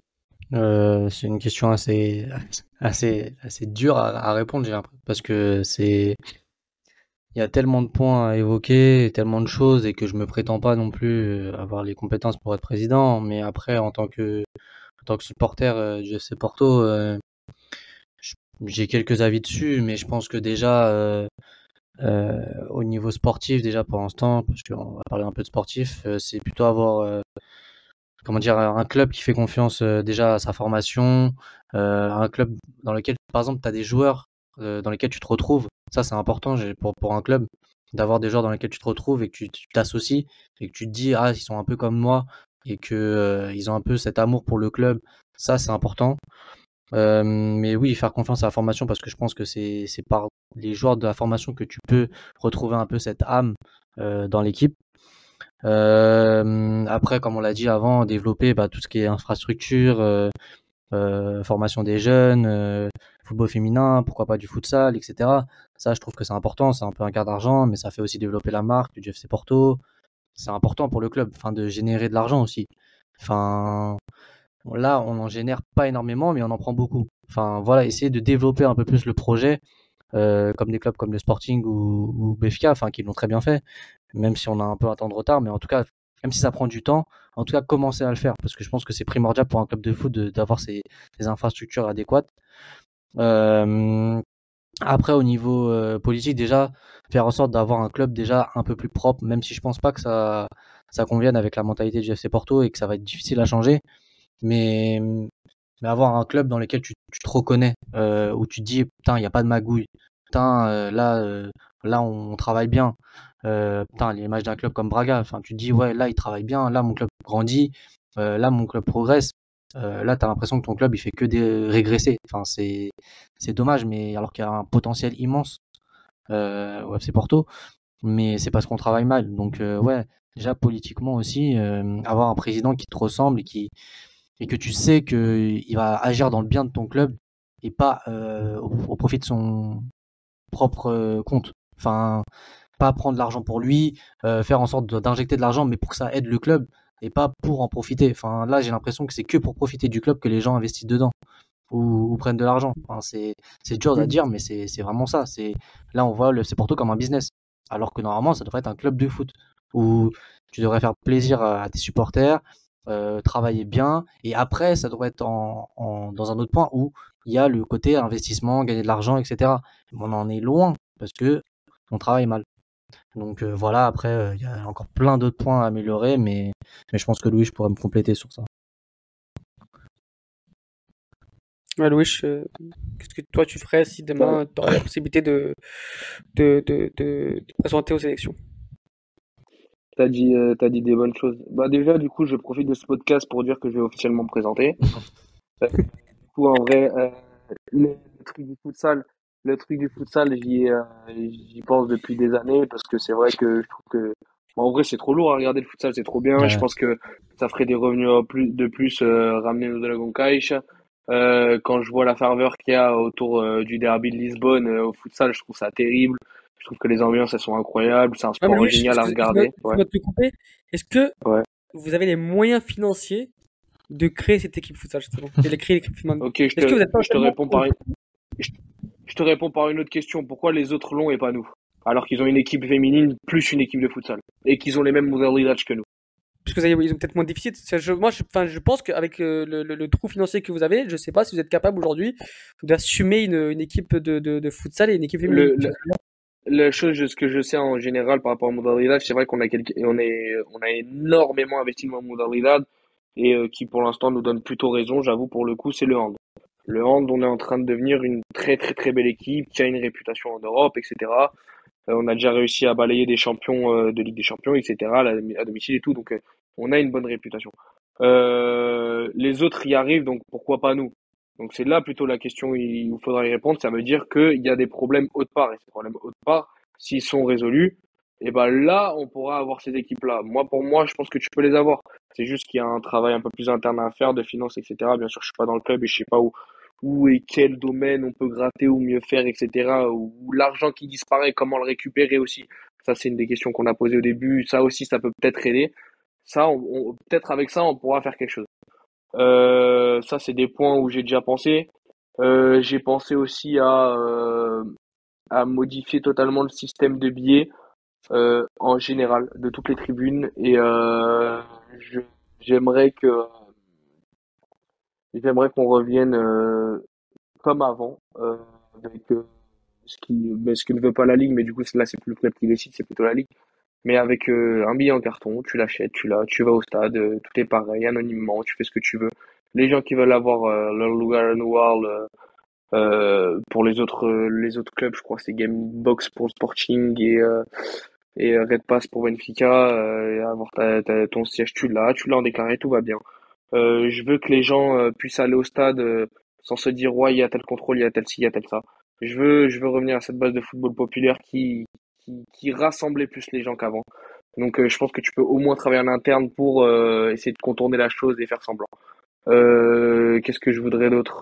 Euh, c'est une question assez, assez, assez dure à, à répondre, j'ai l'impression, parce que c'est, il y a tellement de points à évoquer, et tellement de choses, et que je me prétends pas non plus euh, avoir les compétences pour être président. Mais après, en tant que, en tant que supporter euh, du F C Porto, euh, je- j'ai quelques avis dessus, mais je pense que déjà, euh, euh, au niveau sportif, déjà pour l'instant, parce qu'on va parler un peu de sportif, euh, c'est plutôt avoir euh, comment dire, un club qui fait confiance euh, déjà à sa formation, euh, un club dans lequel, par exemple, tu as des joueurs euh, dans lesquels tu te retrouves. Ça, c'est important j'ai- pour, pour un club, d'avoir des joueurs dans lesquels tu te retrouves et que tu tu t'associes et que tu te dis, ah, ils sont un peu comme moi et que euh, ils ont un peu cet amour pour le club. Ça, c'est important. Euh, mais oui, faire confiance à la formation parce que je pense que c'est c'est par les joueurs de la formation que tu peux retrouver un peu cette âme euh, dans l'équipe. Euh, après, comme on l'a dit avant, développer bah, tout ce qui est infrastructure, euh, euh, formation des jeunes, euh, football féminin, pourquoi pas du futsal, et cetera. Ça, je trouve que c'est important, c'est un peu un quart d'argent, mais ça fait aussi développer la marque du F C Porto. C'est important pour le club, enfin, de générer de l'argent aussi. Enfin, là, on en génère pas énormément, mais on en prend beaucoup. Enfin, voilà, essayer de développer un peu plus le projet, euh, comme des clubs comme le Sporting ou, ou B F K, enfin, qui l'ont très bien fait, même si on a un peu un temps de retard, mais en tout cas, même si ça prend du temps, en tout cas, commencer à le faire, parce que je pense que c'est primordial pour un club de foot de- d'avoir ces, ces infrastructures adéquates. Euh, Après, au niveau euh, politique, déjà, faire en sorte d'avoir un club déjà un peu plus propre, même si je pense pas que ça, ça convienne avec la mentalité du F C Porto et que ça va être difficile à changer. Mais, mais avoir un club dans lequel tu, tu te reconnais, euh, où tu te dis, putain, il n'y a pas de magouille. Putain, euh, là, euh, là, on travaille bien. Euh, putain, l'image d'un club comme Braga, enfin, tu te dis, ouais, là, il travaille bien. Là, mon club grandit. Euh, là, mon club progresse. Euh, là, tu as l'impression que ton club, il fait que des régresser. Enfin, c'est, c'est dommage, mais alors qu'il y a un potentiel immense euh, au F C Porto, mais c'est parce qu'on travaille mal. Donc, euh, ouais, déjà politiquement aussi, euh, avoir un président qui te ressemble et qui et que tu sais qu'il va agir dans le bien de ton club et pas euh, au, au profit de son propre euh, compte. Enfin, pas prendre l'argent pour lui, euh, faire en sorte de- d'injecter de l'argent, mais pour que ça aide le club et pas pour en profiter. Enfin, là, j'ai l'impression que c'est que pour profiter du club que les gens investissent dedans ou, ou prennent de l'argent. Enfin, c'est c'est dur à Mhm. dire, mais c'est c'est vraiment ça. C'est là, on voit le C Porto comme un business, alors que normalement, ça devrait être un club de foot où tu devrais faire plaisir à, à tes supporters, euh, travailler bien, et après, ça devrait être en, en- dans un autre point où il y a le côté investissement, gagner de l'argent, et cetera. On en est loin parce que on travaille mal. Donc euh, voilà, après, euh, il y a encore plein d'autres points à améliorer, mais, mais je pense que Louis, je pourrais me compléter sur ça. Ouais, Louis, euh, qu'est-ce que toi tu ferais si T'as, demain tu aurais la possibilité de, de, de, de te présenter aux élections? t'as dit, euh, t'as dit des bonnes choses. Bah déjà, du coup, je profite de ce podcast pour dire que je vais officiellement me présenter. Euh, du coup, en vrai, euh, le, le truc du futsal, le truc du futsal, j'y ai, euh, j'y pense depuis des années parce que c'est vrai que je trouve que, bon, en vrai, c'est trop lourd à regarder le futsal, c'est trop bien. Je Ouais. pense que ça ferait des revenus en plus, de plus, euh, ramener nos Dragon Caich. Euh, quand je vois la ferveur qu'il y a autour euh, du derby de Lisbonne euh, au futsal, je trouve ça terrible. Je trouve que les ambiances, elles sont incroyables. C'est un Ouais, mais sport Louis, génial à excuse- excuse-moi regarder. Ouais, excuse-moi de te couper. Est-ce que ouais. vous avez les moyens financiers de créer cette équipe futsal, justement, et de créer l'équipe féminine? Ok, je Est-ce que te, vous êtes pas je te tellement réponds pour le par, coup? je, je te réponds par une autre question. Pourquoi les autres l'ont et pas nous? Alors qu'ils ont une équipe féminine plus une équipe de futsal. Et qu'ils ont les mêmes modalités que nous. Parce que vous avez- ils ont peut-être moins de déficit. Ça, je, moi, je, enfin, je pense qu'avec euh, le, le, le trou financier que vous avez, je sais pas si vous êtes capable aujourd'hui d'assumer une, une équipe de, de, de futsal et une équipe féminine. Le, le, la chose, ce que je sais en général par rapport au modalidad, c'est vrai qu'on a quelque, on est, on a énormément investi dans le modalidad et euh, qui pour l'instant nous donne plutôt raison. J'avoue, pour le coup, c'est le hand. Le hand, on est en train de devenir une très très très belle équipe qui a une réputation en Europe, et cetera. Euh, on a déjà réussi à balayer des champions euh, de Ligue des Champions, et cetera à, à domicile et tout, donc euh, on a une bonne réputation. Euh, les autres y arrivent, donc pourquoi pas nous? Donc c'est là plutôt la question où il il faudra y répondre. Ça veut dire qu'il y a des problèmes autre part, et ces problèmes autre part, s'ils sont résolus, et ben là, on pourra avoir ces équipes-là. Moi, pour moi, je pense que tu peux les avoir. C'est juste qu'il y a un travail un peu plus interne à faire, de finances, et cetera. Bien sûr, je suis pas dans le club et je sais pas où, où et quel domaine on peut gratter ou mieux faire, et cetera. Ou, ou l'argent qui disparaît, comment le récupérer aussi. Ça, c'est une des questions qu'on a posées au début. Ça aussi, ça peut peut-être aider. Ça, on, on- peut-être avec ça, on pourra faire quelque chose. Euh, ça, c'est des points où j'ai déjà pensé. Euh, j'ai pensé aussi à, euh, à modifier totalement le système de billets euh, en général de toutes les tribunes et euh, je, j'aimerais que j'aimerais qu'on revienne euh, comme avant euh, avec euh, ce qui mais ce que ne veut pas la ligue, mais du coup là c'est plus le club qui décide, c'est plutôt la ligue, mais avec euh, un billet en carton, tu l'achètes, tu l'as, tu vas au stade, euh, tout est pareil, anonymement, tu fais ce que tu veux. Les gens qui veulent avoir euh, leur Lugano World euh, euh, pour les autres euh, les autres clubs, je crois que c'est Gamebox pour le Sporting et euh, et euh, Red Pass pour Benfica, euh, et avoir ta, ta- ton siège, tu l'as, tu l'as en déclaré, tout va bien. Euh, je veux que les gens euh, puissent aller au stade euh, sans se dire ouais il y a tel contrôle, il y a tel ci, il y a tel ça. Je veux je veux revenir à cette base de football populaire qui qui, qui rassemblait plus les gens qu'avant. Donc euh, je pense que tu peux au moins travailler en interne pour euh, essayer de contourner la chose et faire semblant. Euh, qu'est-ce que je voudrais d'autre?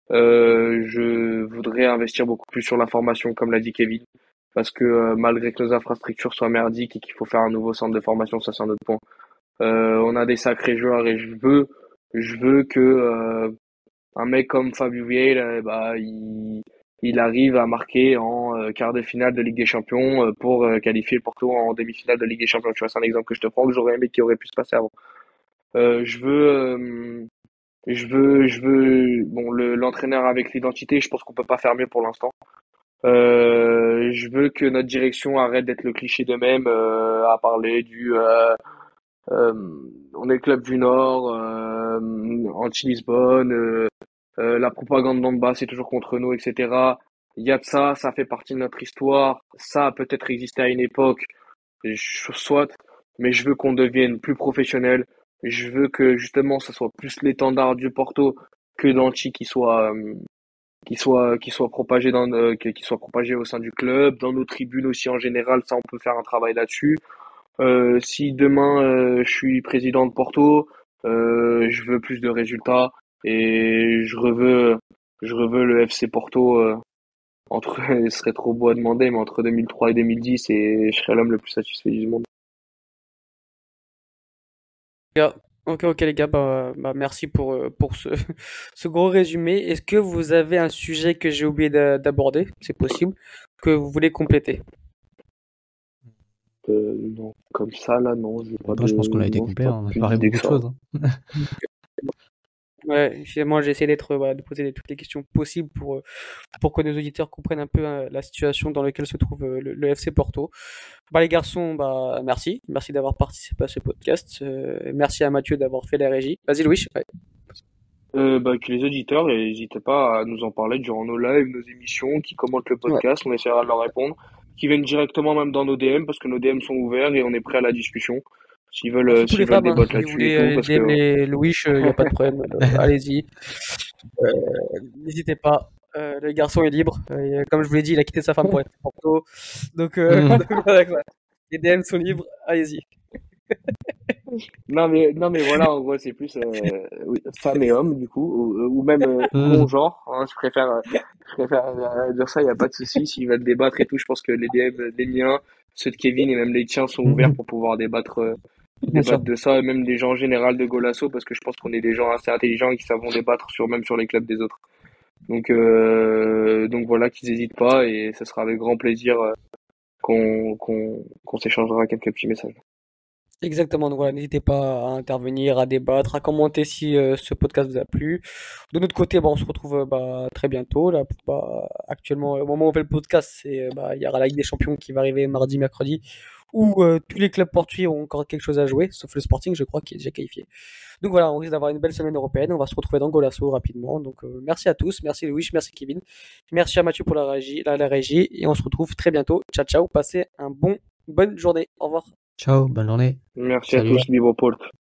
Euh, je voudrais investir beaucoup plus sur la formation, comme l'a dit Kevin, parce que euh, malgré que nos infrastructures soient merdiques et qu'il faut faire un nouveau centre de formation, ça c'est un autre point. Euh, on a des sacrés joueurs et je veux, je veux que euh, un mec comme Fabio Vieira, bah, il, il arrive à marquer en euh, quart de finale de Ligue des Champions euh, pour euh, qualifier le Porto en demi-finale de Ligue des Champions. Tu vois, c'est un exemple que je te prends que j'aurais aimé qui aurait pu se passer avant. Euh, je veux, euh, je veux, je veux, bon, le, l'entraîneur avec l'identité, je pense qu'on peut pas faire mieux pour l'instant. Euh, je veux que notre direction arrête d'être le cliché de même euh, à parler du euh, euh, on est le club du Nord, euh, anti-Lisbonne, euh, euh, la propagande d'en bas c'est toujours contre nous, et cetera. Il y a de ça, ça fait partie de notre histoire, ça a peut-être existé à une époque, je- soit, mais je veux qu'on devienne plus professionnel. Je veux que justement ça soit plus l'étendard du Porto que d'Anti qui soit euh, qui soit qui soit propagé dans euh, qui qui soit propagé au sein du club, dans nos tribunes aussi en général, ça on peut faire un travail là-dessus. Euh, si demain euh, je suis président de Porto, euh, je veux plus de résultats et je reveux je reveux le F C Porto euh, entre ce serait trop beau à demander mais entre deux mille trois et deux mille dix et je serais l'homme le plus satisfait du monde. Gars. Ok, ok les gars, bah, bah, merci pour, euh, pour ce, ce gros résumé. Est-ce que vous avez un sujet que j'ai oublié d'a- d'aborder, c'est possible, que vous voulez compléter? Euh, non, comme ça là non, j'ai pas Moi, de je pense qu'on a été non, j'ai complet, pas hein. On a plus parlé d'idées beaucoup que de ça. choses, hein. Ouais, finalement, j'ai essayé d'être, voilà, de poser toutes les questions possibles pour, euh, pour que nos auditeurs comprennent un peu euh, la situation dans laquelle se trouve euh, le, le F C Porto. Bah, les garçons, bah, merci. Merci d'avoir participé à ce podcast. Euh, merci à Mathieu d'avoir fait la régie. Vas-y, Louis. Ouais. Euh, bah, que les auditeurs, et n'hésitez pas à nous en parler durant nos lives, nos émissions, qui commentent le Ouais. podcast, on essaiera de leur répondre, qui viennent directement même dans nos D M, parce que nos D M sont ouverts et on est prêt à la discussion, s'ils veulent, Bah, euh, surtout s'ils les veulent femmes, hein. débattre Si vous là-dessus et voulez tout, euh, parce que D M les Louis, il n'y a pas de problème. Euh, allez-y. Euh, N'hésitez pas. Euh, le garçon est libre. Euh, comme je vous l'ai dit, il a quitté sa femme pour être Porto. Donc, euh, Mhm. donc voilà, quoi. Les D M sont libres. Allez-y. non mais non mais voilà, en gros c'est plus euh, oui, femme et homme du coup, ou, ou même euh, non Mhm. genre, hein, je préfère euh, je préfère euh, dire ça, il y a pas de souci, s'ils veulent débattre et tout, je pense que les D M, les miens, ceux de Kevin et même les tiens sont ouverts Mhm. pour pouvoir débattre euh, Bien sûr. débattre de ça, et même des gens en général de Golasso, parce que je pense qu'on est des gens assez intelligents et qui savent débattre sur même sur les clubs des autres. Donc euh, donc voilà, qu'ils hésitent pas et ce sera avec grand plaisir euh, qu'on qu'on qu'on s'échangera quelques petits messages. Exactement, donc voilà, n'hésitez pas à intervenir, à débattre, à commenter si euh, ce podcast vous a plu. De notre côté, bah, on se retrouve euh, bah, très bientôt. Là, bah, actuellement, au moment où on fait le podcast, c'est, euh, bah, il y aura la Ligue des Champions qui va arriver mardi, mercredi, où euh, tous les clubs portugais ont encore quelque chose à jouer, sauf le Sporting, je crois, qui est déjà qualifié. Donc voilà, on risque d'avoir une belle semaine européenne. On va se retrouver dans Golasso rapidement. Donc euh, merci à tous, merci Louis, merci Kevin, merci à Mathieu pour la régie, la, la régie, et on se retrouve très bientôt. Ciao, ciao, passez un bon, bonne journée. Au revoir. Ciao, bonne journée. Merci à Salut. tous, vive au Porto.